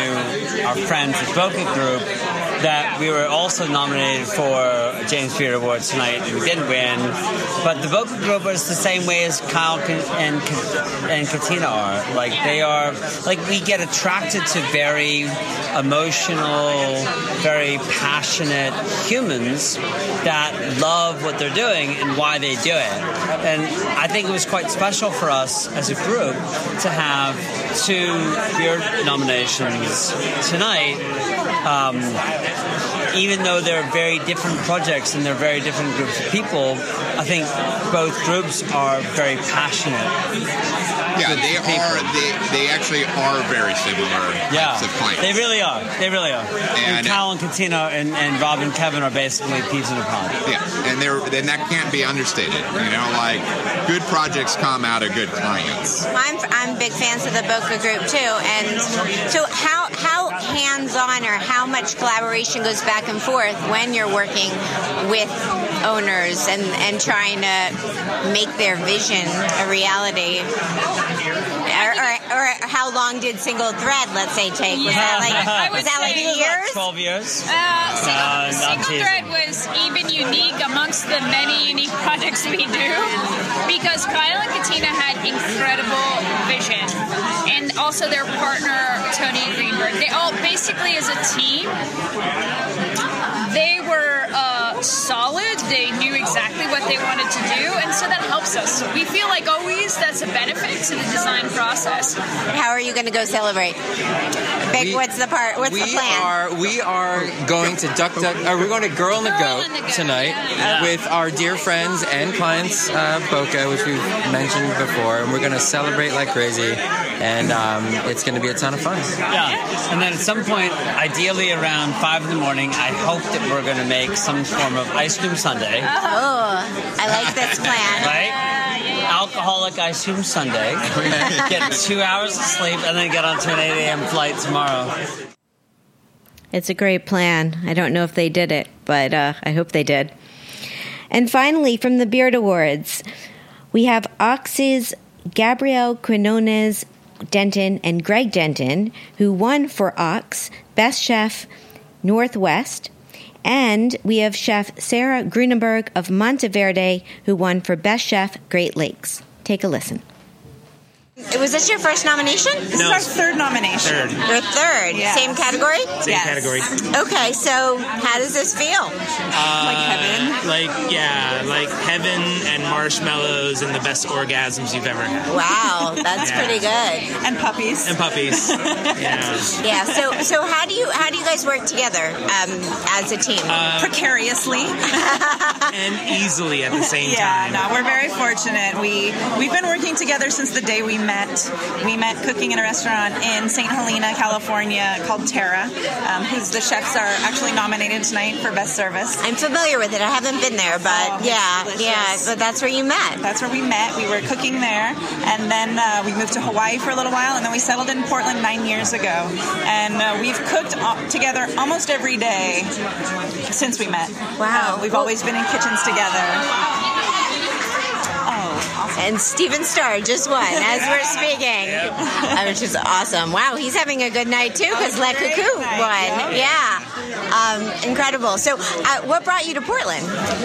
to our friends at Boca Group, that we were also nominated for a James Beard Award tonight, and we didn't win. But the Boca Group is the same way as Kyle and and Katina are. Like they are, like we get attracted to very emotional, very passionate humans that love what they're doing and why they do it. And I think it was quite special for us as a group to have two Beard nominations tonight. Um, even though they're very different projects and they're very different groups of people, I think both groups are very passionate. Yeah, they are. They, they actually are very similar Yeah, types of clients. they really are. They really are. And, And- Kyle and Katina and, and Rob and Kevin are basically peas in a pod. Yeah, and they're then that can't be understated. You know, like good projects come out of good clients. I'm I'm big fans of the Boca Group too, and so how how hands-on or how much collaboration goes back and forth when you're working with owners and, and trying to make their vision a reality, or, or, or how long did Single Thread, let's say, take? Was Yeah, that I like would was that like say- years? twelve years. Uh, single, Uh, not single teasing. Thread was even unique amongst the many unique projects we do because Kyle and Katina had incredible vision, and also their partner Tony Greenberg. They all basically, as a team, they were uh, solid. They knew exactly what they wanted to do, and so that helps us. We feel like always that's a benefit to the design process. How are you going to go celebrate? Big, We- what's the part? What's we the plan? are we are going to duck duck. Or we're going to Girl in the Girl Goat in the Goat, tonight yeah. with our dear friends and clients, uh, Boca, which we've mentioned before, and we're going to celebrate like crazy, and um, it's going to be a ton of fun. Yeah, and then at some point, ideally around five in the morning, I hope that we're going to make some form of ice cream sundae. Oh, I like this plan. Right? alcoholic ice cream sundae, get two hours of sleep, and then get onto an eight a.m. flight tomorrow. It's a great plan. I don't know if they did it, but uh, I hope they did. And finally, from the Beard Awards, we have Ox's Gabrielle Quinones Denton and Greg Denton, who won for Ox Best Chef Northwest. And we have Chef Sarah Grunenberg of Monteverde, who won for Best Chef Great Lakes. Take a listen. Was this your first nomination? This no, is our third nomination. Third. Your third. Yes. Same category? Same yes. category. Okay, so how does this feel? Uh, like heaven? Like, yeah, like heaven and marshmallows and the best orgasms you've ever had. Wow, that's yeah. pretty good. And puppies. And puppies. yeah. Yeah, so so how do you how do you guys work together um, as a team? Uh, Precariously. and easily at the same yeah, time. Yeah, no, we're very fortunate. We, we've been working together since the day we met. We met cooking in a restaurant in Saint Helena, California called Terra, um, whose the chefs are actually nominated tonight for Best Service. I'm familiar with it. I haven't been there, but oh, yeah, yeah, but that's where you met. That's where we met. We were cooking there, and then uh, we moved to Hawaii for a little while, and then we settled in Portland nine years ago. And uh, we've cooked together almost every day since we met. Wow. Uh, we've well, always been in kitchens together. Awesome. And Steven Starr just won as we're speaking, yep. uh, which is awesome. Wow, he's having a good night too because Le Cuckoo won. Yep. Yeah, um, incredible. So, uh, what brought you to Portland?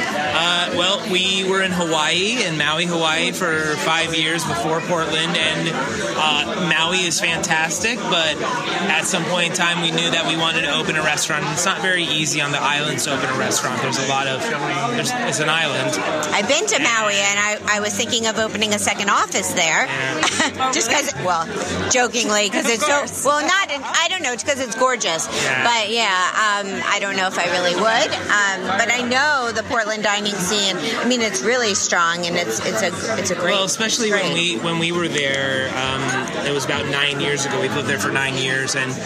Uh, well, we were in Hawaii, in Maui, Hawaii, for five years before Portland, and uh, Maui is fantastic. But at some point in time, we knew that we wanted to open a restaurant. It's not very easy on the islands to open a restaurant. There's a lot of there's, it's an island. I've been to Maui, and I, I was thinking of opening a second office there, yeah. just because, well, jokingly, because it's so, well, not, in, I don't know, it's because it's gorgeous, yeah. but yeah, um, I don't know if I really would, um, but I know the Portland dining scene, I mean, it's really strong, and it's it's a it's a great, well, especially great. when we when we were there, um, it was about nine years ago, we lived there for nine years, and,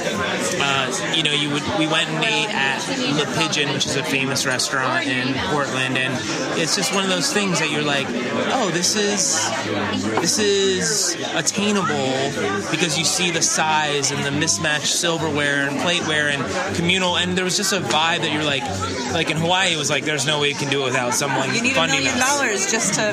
uh, you know, you would we went and ate at Le Pigeon, which is a famous restaurant in Portland, and it's just one of those things that you're like, oh, this is This is attainable because you see the size and the mismatched silverware and plateware and communal, and there was just a vibe that you're like, like in Hawaii, it was like there's no way you can do it without someone you need funding a million us. dollars just to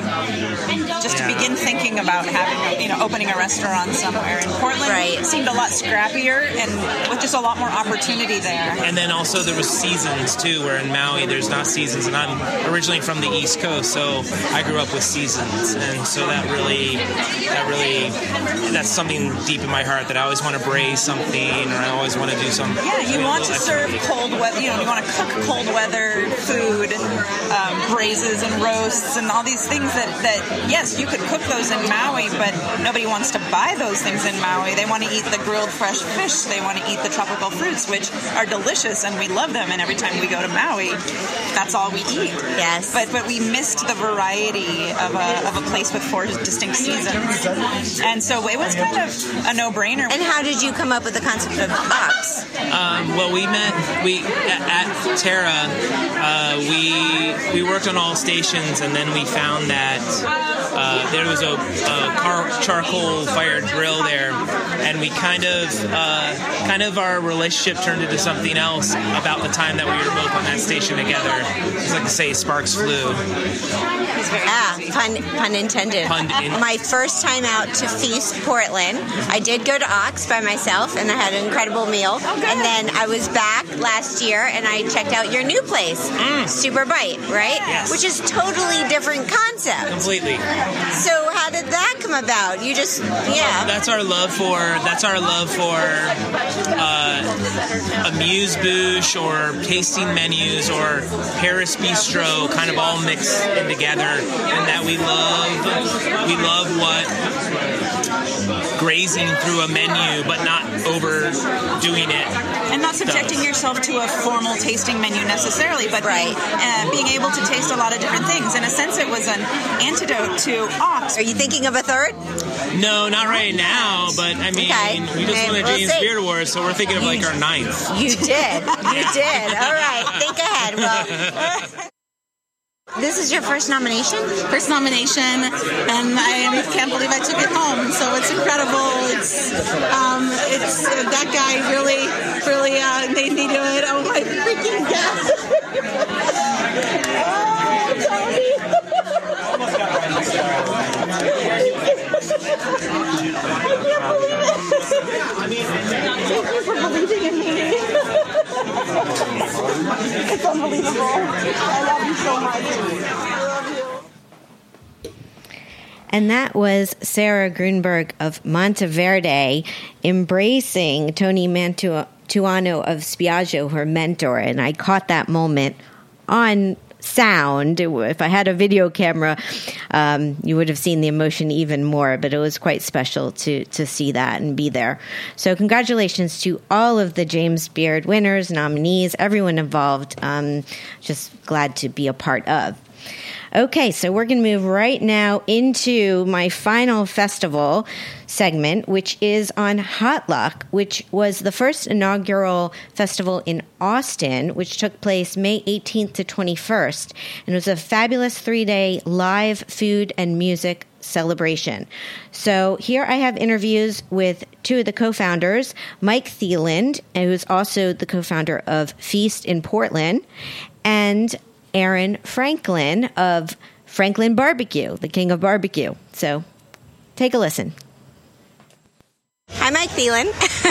just yeah. to begin thinking about having, you know, opening a restaurant somewhere. In Portland, right. it seemed a lot scrappier and with just a lot more opportunity there. And then also there was seasons too, where in Maui there's not seasons, and I'm originally from the East Coast, so I grew up with seasons, and so that really, that really, that's something deep in my heart that I always want to braise something, or I always want to do something. Yeah, you want to serve cold weather, you know, you want to cook cold weather food, um, braises and roasts and all these things that, that, yes, you could cook those in Maui, but nobody wants to buy those things in Maui. They want to eat the grilled fresh fish. They want to eat the tropical fruits, which are delicious, and we love them, and every time we go to Maui, that's all we eat. Yes. But but we missed the variety of a, of a place with four distinct seasons. And so it was kind of a no-brainer. And how did you come up with the concept of Ox? Um, well, we met we at, at Terra. Uh, we we worked on all stations, and then we found that uh, there was a, a car, charcoal-fired grill there, and we kind of uh, kind of our relationship turned into something else about the time that we were both on that station together. It's like to say sparks flew. Ah, pun, pun intended. Pun in- My first time out to Feast Portland, I did go to Ox by myself, and I had an incredible meal. Oh, and then I was back last year, and I checked out your new place, mm. Super Bite, right? Yes. Which is totally different concept. Completely. So how did that come about? You just, yeah. That's our love for. That's our love for uh, amuse-bouche or tasting menus or Paris Bistro, kind of all mixed in together, and that we love. We love what grazing through a menu, but not overdoing it. And not subjecting yourself to a formal tasting menu necessarily, but right. being, uh, being able to taste a lot of different things. In a sense, it was an antidote to Ox. Are you thinking of a third? No, not right now, but I mean, okay. we just and won a we'll James see. Beard Award, so we're thinking of you, like our ninth. You did. You did. All right. Think ahead. Well. this is your first nomination? First nomination, and I can't believe I took it home. So it's incredible. It's um, it's uh, that guy really, really uh, made me do it. Oh my freaking god! Oh, Tony! Thank you for believing in me. It's unbelievable. I love you so much. I love you. And that was Sarah Grunberg of Monteverde embracing Tony Mantuano of Spiaggia, her mentor. And I caught that moment on sound. If I had a video camera, um, you would have seen the emotion even more, but it was quite special to to see that and be there. So congratulations to all of the James Beard winners, nominees, everyone involved. Um, just glad to be a part of. Okay, so we're going to move right now into my final festival segment, which is on Hot Luck, which was the first inaugural festival in Austin, which took place May eighteenth to twenty-first. And it was a fabulous three-day live food and music celebration. So here I have interviews with two of the co-founders, Mike Thieland, who's also the co-founder of Feast in Portland, and Aaron Franklin of Franklin Barbecue, the king of barbecue. So take a listen. Hi, Mike Thielen.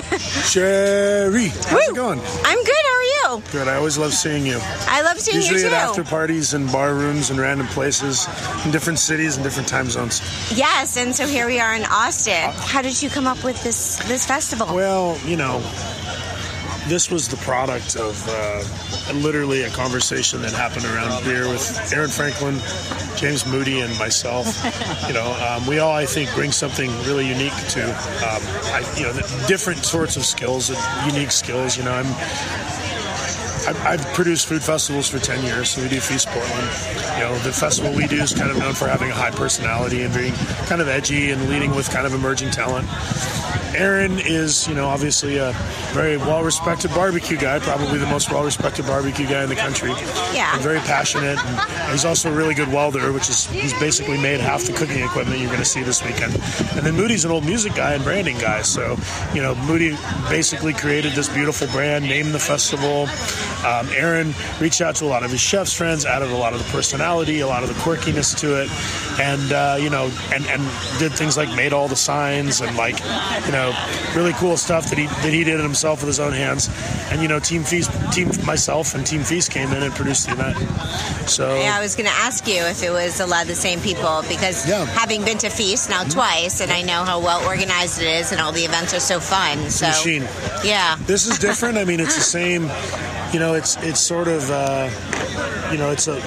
Sherry, how's Woo. it going? I'm good. How are you? Good. I always love seeing you. I love seeing Usually you, too. at after parties and bar rooms and random places in different cities and different time zones. Yes, and so here we are in Austin. How did you come up with this, this festival? Well, you know, this was the product of uh, literally a conversation that happened around beer with Aaron Franklin, James Moody, and myself. You know, um, we all, I think, bring something really unique to, um, I, you know, the different sorts of skills, unique skills. You know, I'm. I've, I've produced food festivals for ten years, so we do Feast Portland. You know, the festival we do is kind of known for having a high personality and being kind of edgy and leading with kind of emerging talent. Aaron is, you know, obviously a very well-respected barbecue guy, probably the most well-respected barbecue guy in the country. Yeah. And very passionate. And he's also a really good welder, which is, he's basically made half the cooking equipment you're going to see this weekend. And then Moody's an old music guy and branding guy. So, you know, Moody basically created this beautiful brand, named the festival. Um, Aaron reached out to a lot of his chefs friends, added a lot of the personality, a lot of the quirkiness to it, and uh, you know, and, and did things like made all the signs and like, you know, really cool stuff that he that he did it himself with his own hands. And you know, Team Feast, Team myself and Team Feast came in and produced the event. So yeah, I was going to ask you if it was a lot of the same people because yeah. having been to Feast now twice, and I know how well organized it is, and all the events are so fun. So machine. Yeah, this is different. I mean, it's the same. You know, it's it's sort of, uh, you know, it's a,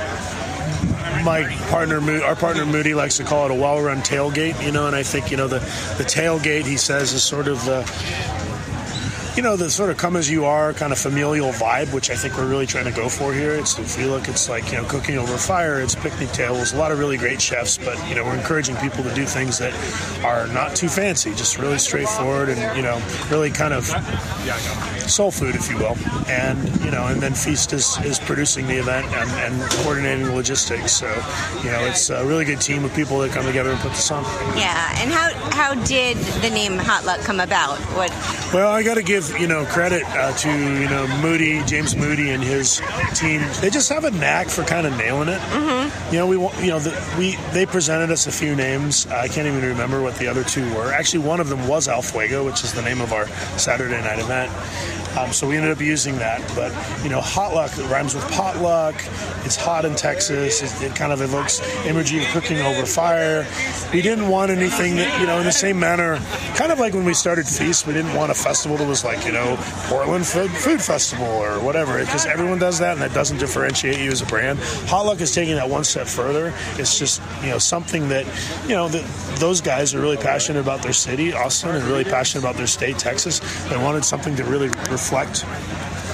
my partner, our partner Moody likes to call it a well-run tailgate, you know, and I think, you know, the, the tailgate, he says, is sort of the, you know, the sort of come as you are kind of familial vibe, which I think we're really trying to go for here. It's, if you look, it's like, you know, cooking over fire, it's picnic tables, a lot of really great chefs, but, you know, we're encouraging people to do things that are not too fancy, just really straightforward and, you know, really kind of soul food, if you will. And, you know, and then Feast is, is producing the event and, and coordinating the logistics. So, you know, it's a really good team of people that come together and put this on. Yeah, and how how did the name Hot Luck come about? What? Well, I got to give, you know, credit uh, to, you know, Moody, James Moody and his team. They just have a knack for kind of nailing it. Mm-hmm. You know, we you know, the, we they presented us a few names. I can't even remember what the other two were. Actually, one of them was El Fuego, which is the name of our Saturday night event. Um, so we ended up using that. But, you know, Hot Luck, it rhymes with potluck. It's hot in Texas. It, it kind of evokes imagery of cooking over fire. We didn't want anything that, you know, in the same manner, kind of like when we started Feast, we didn't want a festival that was like, you know, Portland Food, Food Festival or whatever, because everyone does that and that doesn't differentiate you as a brand. Hot Luck is taking that one step further. It's just, you know, something that, you know, that those guys are really passionate about their city, Austin, and really passionate about their state, Texas. They wanted something to really reflect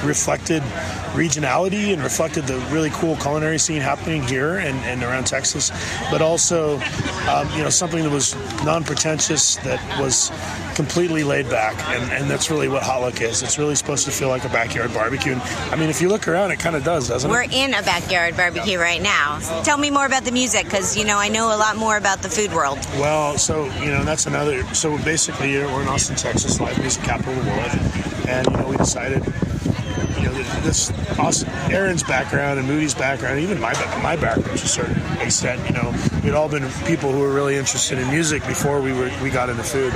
reflected regionality and reflected the really cool culinary scene happening here and, and around Texas, but also, um, you know, something that was non-pretentious, that was completely laid back, and, and that's really what Hotluck is. It's really supposed to feel like a backyard barbecue. And, I mean, if you look around, it kind of does, doesn't We're it? We're in a backyard barbecue right now. Tell me more about the music, because, you know, I know a lot more about the food world. Well, so, you know, that's another, so basically we're in Austin, Texas, live music capital of the world, and, you know, we decided, you know, this Austin, Aaron's background and Moody's background, even my my background to a certain extent, you know, we'd all been people who were really interested in music before we were we got into food,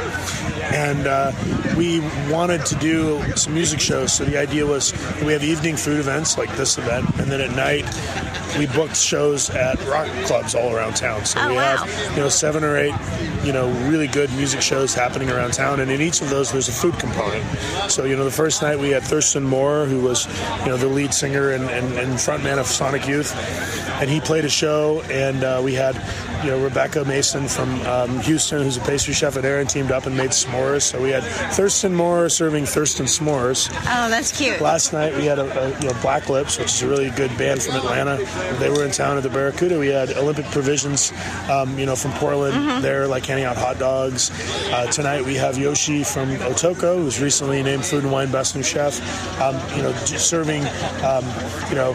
and uh, we wanted to do some music shows. So the idea was we have evening food events like this event, and then at night we booked shows at rock clubs all around town. So oh, we wow. have, you know, seven or eight, you know, really good music shows happening around town, and in each of those there's a food component. So, you know, the first night we had Thurston Moore, who was, you know, the lead singer and, and, and frontman of Sonic Youth, and he played a show, and uh, we had, you know, Rebecca Mason from um, Houston, who's a pastry chef at Aaron, teamed up and made s'mores. So we had Thurston Moore serving Thurston s'mores. Oh, that's cute. Last night we had a, a you know Black Lips, which is a really good band from Atlanta. They were in town at the Barracuda. We had Olympic Provisions, um, you know, from Portland. Mm-hmm. They're like handing out hot dogs. Uh, tonight we have Yoshi from Otoko, who's recently named Food and Wine Best New Chef. Um, you know, serving, um, you know,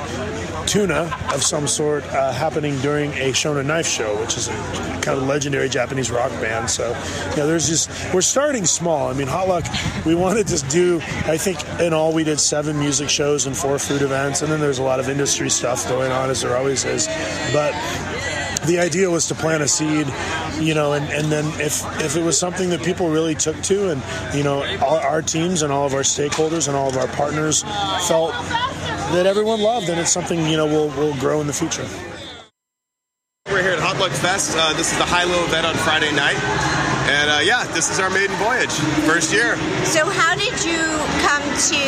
tuna of some sort uh, happening during a Shona Knife show, which is a kind of legendary Japanese rock band. So, you know, there's just, we're starting small. I mean, Hotluck, we wanted to do, I think in all we did seven music shows and four food events, and then there's a lot of industry stuff going on, as there always is. But the idea was to plant a seed, you know, and, and then if, if it was something that people really took to, and, you know, all our teams and all of our stakeholders and all of our partners felt that everyone loved, and it's something, you know, we'll, we'll grow in the future. We're here at Hotluck Fest. Uh, this is the high-low event on Friday night. And uh, yeah, this is our maiden voyage, first year. So how did you come to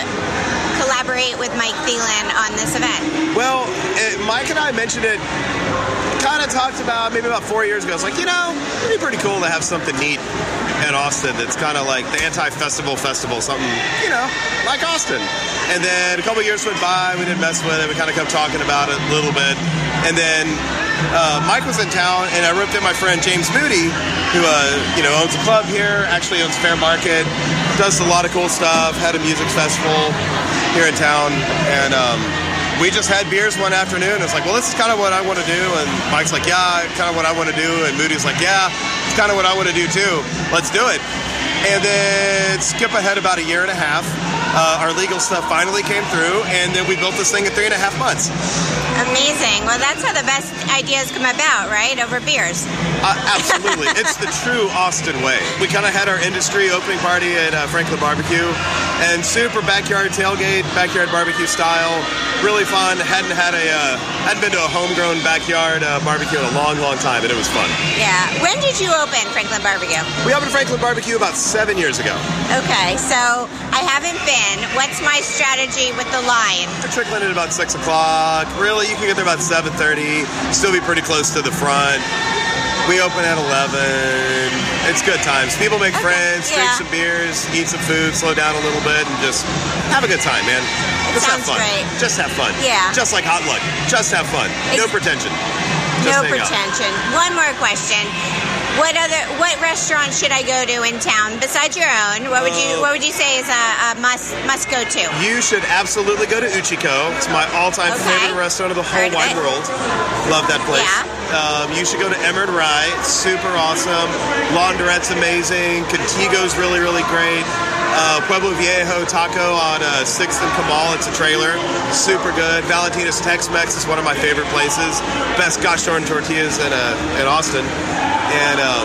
collaborate with Mike Thielen on this event? Well, it, Mike and I mentioned it, kind of talked about maybe about four years ago. It's like, you know, it'd be pretty cool to have something neat in Austin that's kind of like the anti-festival festival, something, you know, like Austin. And then a couple years went by, we didn't mess with it, we kind of kept talking about it a little bit. And then uh, Mike was in town, and I roped in my friend James Moody, who, uh, you know, owns a club here, actually owns Fair Market, does a lot of cool stuff, had a music festival here in town, and um, we just had beers one afternoon. It's like, well, this is kind of what I want to do. And Mike's like, yeah, kind of what I want to do. And Moody's like, yeah, it's kind of what I want to do too. Let's do it. And then skip ahead about a year and a half. Uh, our legal stuff finally came through, and then we built this thing in three and a half months. Amazing. Well, that's how the best ideas come about, right? Over beers. Uh, absolutely. It's the true Austin way. We kind of had our industry opening party at uh, Franklin Barbecue, and super backyard tailgate, backyard barbecue style. Really fun. Hadn't had a uh, hadn't been to a homegrown backyard uh, barbecue in a long, long time, and it was fun. Yeah. When did you open Franklin Barbecue? We opened Franklin Barbecue about seven years ago. Okay, so I haven't been. What's my strategy with the line? We're trickling in about six o'clock. Really, you can get there about seven thirty. Still be pretty close to the front. We open at eleven. It's good times. People make okay. friends, yeah. drink some beers, eat some food, slow down a little bit, and just have a good time, man. It just sounds have fun. Great. Just have fun. Yeah. Just like Hotluck. Just have fun. No it's, pretension. Just no pretension. Out. One more question. What other what restaurant should I go to in town besides your own? What would you What would you say is a, a must must go to? You should absolutely go to Uchiko. It's my all time okay. favorite restaurant of the whole Heard wide world. Love that place. Yeah. Um, you should go to Emerald Rye. It's super awesome. Laundrette's amazing. Contigo's really really great. Uh, Pueblo Viejo Taco on uh, sixth and Kamal. It's a trailer. Super good. Valentina's Tex-Mex is one of my favorite places. Best gosh darn tortillas in, uh, in Austin. And um,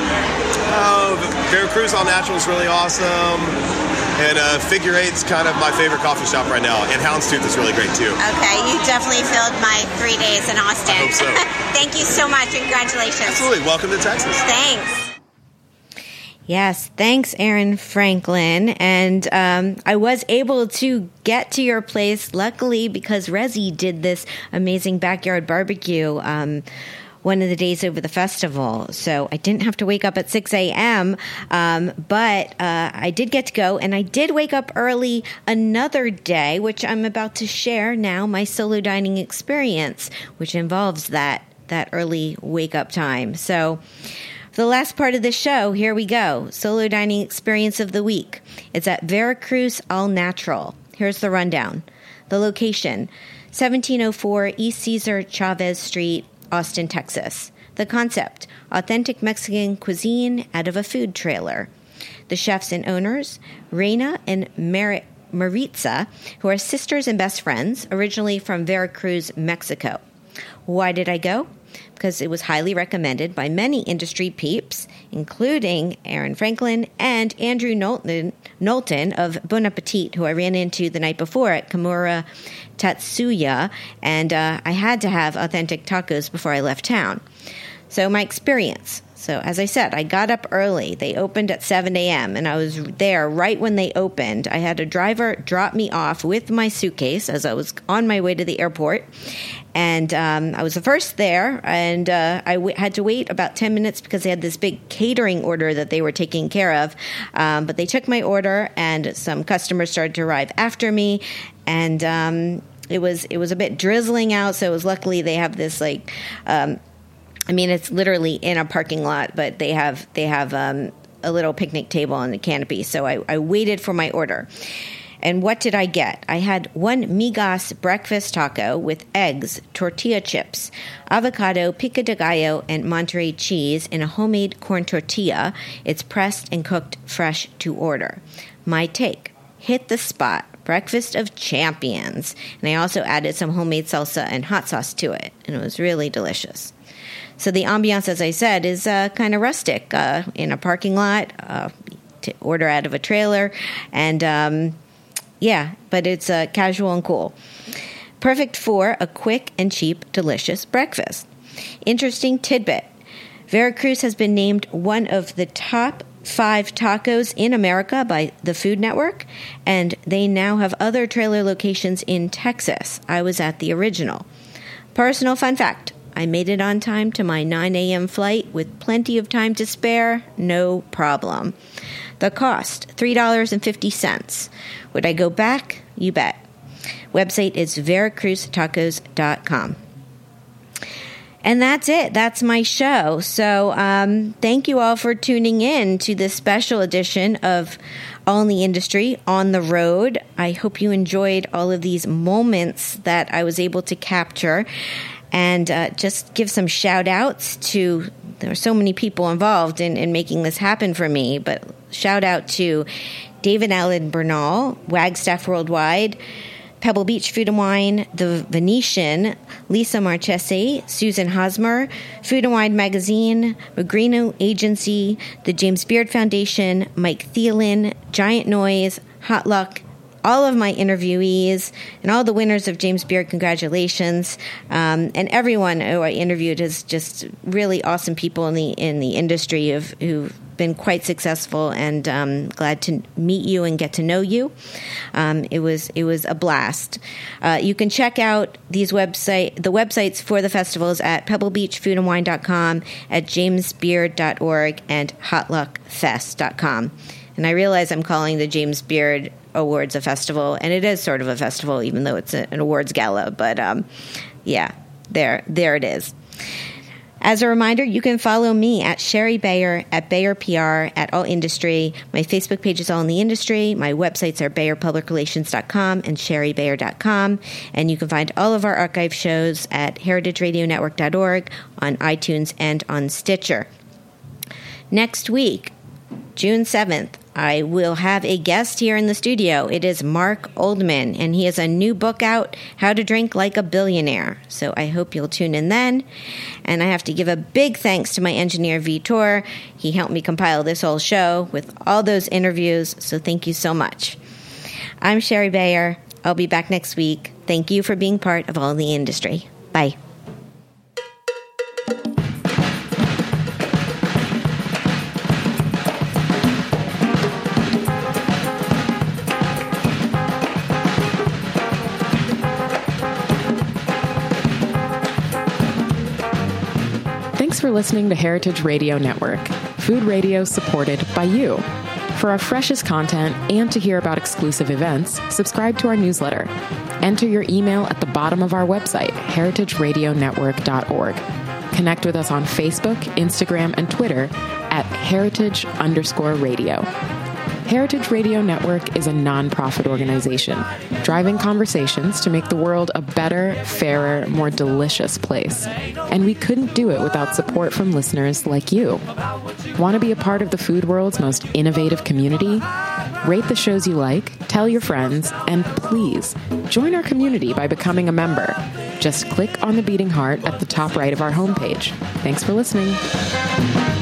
oh, Veracruz All Natural is really awesome. And uh, Figure Eight's kind of my favorite coffee shop right now. And Houndstooth is really great too. Okay, you definitely filled my three days in Austin. I hope so. Thank you so much. Congratulations. Absolutely. Welcome to Texas. Thanks. Yes, thanks, Aaron Franklin. And um, I was able to get to your place, luckily, because Rezi did this amazing backyard barbecue um, one of the days over the festival. So I didn't have to wake up at six a.m., um, but uh, I did get to go, and I did wake up early another day, which I'm about to share now, my solo dining experience, which involves that, that early wake-up time. So for the last part of the show, here we go. Solo dining experience of the week. It's at Veracruz Al Natural. Here's the rundown. The location, seventeen oh four East Cesar Chavez Street, Austin, Texas. The concept, authentic Mexican cuisine out of a food trailer. The chefs and owners, Reina and Mar- Maritza, who are sisters and best friends, originally from Veracruz, Mexico. Why did I go? Because it was highly recommended by many industry peeps, including Aaron Franklin and Andrew Knowlton, Knowlton of Bon Appetit, who I ran into the night before at Kimura Tatsuya, and uh, I had to have authentic tacos before I left town. So my experience. So as I said, I got up early. They opened at seven a.m. and I was there right when they opened. I had a driver drop me off with my suitcase as I was on my way to the airport. And um, I was the first there, and uh, I w- had to wait about ten minutes because they had this big catering order that they were taking care of. Um, but they took my order, and some customers started to arrive after me. And um, it was it was a bit drizzling out, so it was luckily they have this like... Um, I mean, it's literally in a parking lot, but they have they have um, a little picnic table and a canopy. So I, I waited for my order. And what did I get? I had one migas breakfast taco with eggs, tortilla chips, avocado, pico de gallo, and Monterey cheese in a homemade corn tortilla. It's pressed and cooked fresh to order. My take, hit the spot. Breakfast of champions. And I also added some homemade salsa and hot sauce to it. And it was really delicious. So the ambiance, as I said, is uh, kind of rustic, uh, in a parking lot, uh, to order out of a trailer, and um, yeah, but it's uh, casual and cool. Perfect for a quick and cheap, delicious breakfast. Interesting tidbit. Veracruz has been named one of the top five tacos in America by the Food Network, and they now have other trailer locations in Texas. I was at the original. Personal fun fact. I made it on time to my nine a.m. flight with plenty of time to spare, no problem. The cost, three dollars and fifty cents. Would I go back? You bet. Website is veracruz tacos dot com. And that's it. That's my show. So um, thank you all for tuning in to this special edition of All in the Industry on the Road. I hope you enjoyed all of these moments that I was able to capture. And uh, just give some shout outs to, there are so many people involved in, in making this happen for me, but shout out to David Allen Bernal, Wagstaff Worldwide, Pebble Beach Food and Wine, The Venetian, Lisa Marchese, Susan Hosmer, Food and Wine Magazine, Magrino Agency, the James Beard Foundation, Mike Thielen, Giant Noise, Hot Luck, all of my interviewees, and all the winners of James Beard, congratulations. Um, and everyone who I interviewed is just really awesome people in the in the industry who've, who've been quite successful, and um, glad to meet you and get to know you. Um, it was it was a blast. Uh, you can check out these website the websites for the festivals at pebble beach food and wine dot com, at james beard dot org, and hot luck fest dot com. And I realize I'm calling the James Beard Awards a festival, and it is sort of a festival, even though it's a, an awards gala. But um, yeah, there, there it is. As a reminder, you can follow me at Sherry Bayer, at Bayer P R, at All Industry. My Facebook page is All in the Industry. My websites are bayer public relations dot com and sherry bayer dot com. And you can find all of our archive shows at heritage radio network dot org, on iTunes, and on Stitcher. Next week, June seventh, I will have a guest here in the studio. It is Mark Oldman, and he has a new book out, How to Drink Like a Billionaire. So I hope you'll tune in then. And I have to give a big thanks to my engineer, Vitor. He helped me compile this whole show with all those interviews, so thank you so much. I'm Sherry Bayer. I'll be back next week. Thank you for being part of All in the Industry. Bye. Thanks for listening to Heritage Radio Network, food radio supported by you. For our freshest content and to hear about exclusive events, subscribe to our newsletter. Enter your email at the bottom of our website, heritage radio network dot org. Connect with us on Facebook, Instagram, and Twitter at heritage underscore radio. Heritage Radio Network is a nonprofit organization, driving conversations to make the world a better, fairer, more delicious place. And we couldn't do it without support from listeners like you. Want to be a part of the food world's most innovative community? Rate the shows you like, tell your friends, and please join our community by becoming a member. Just click on the beating heart at the top right of our homepage. Thanks for listening.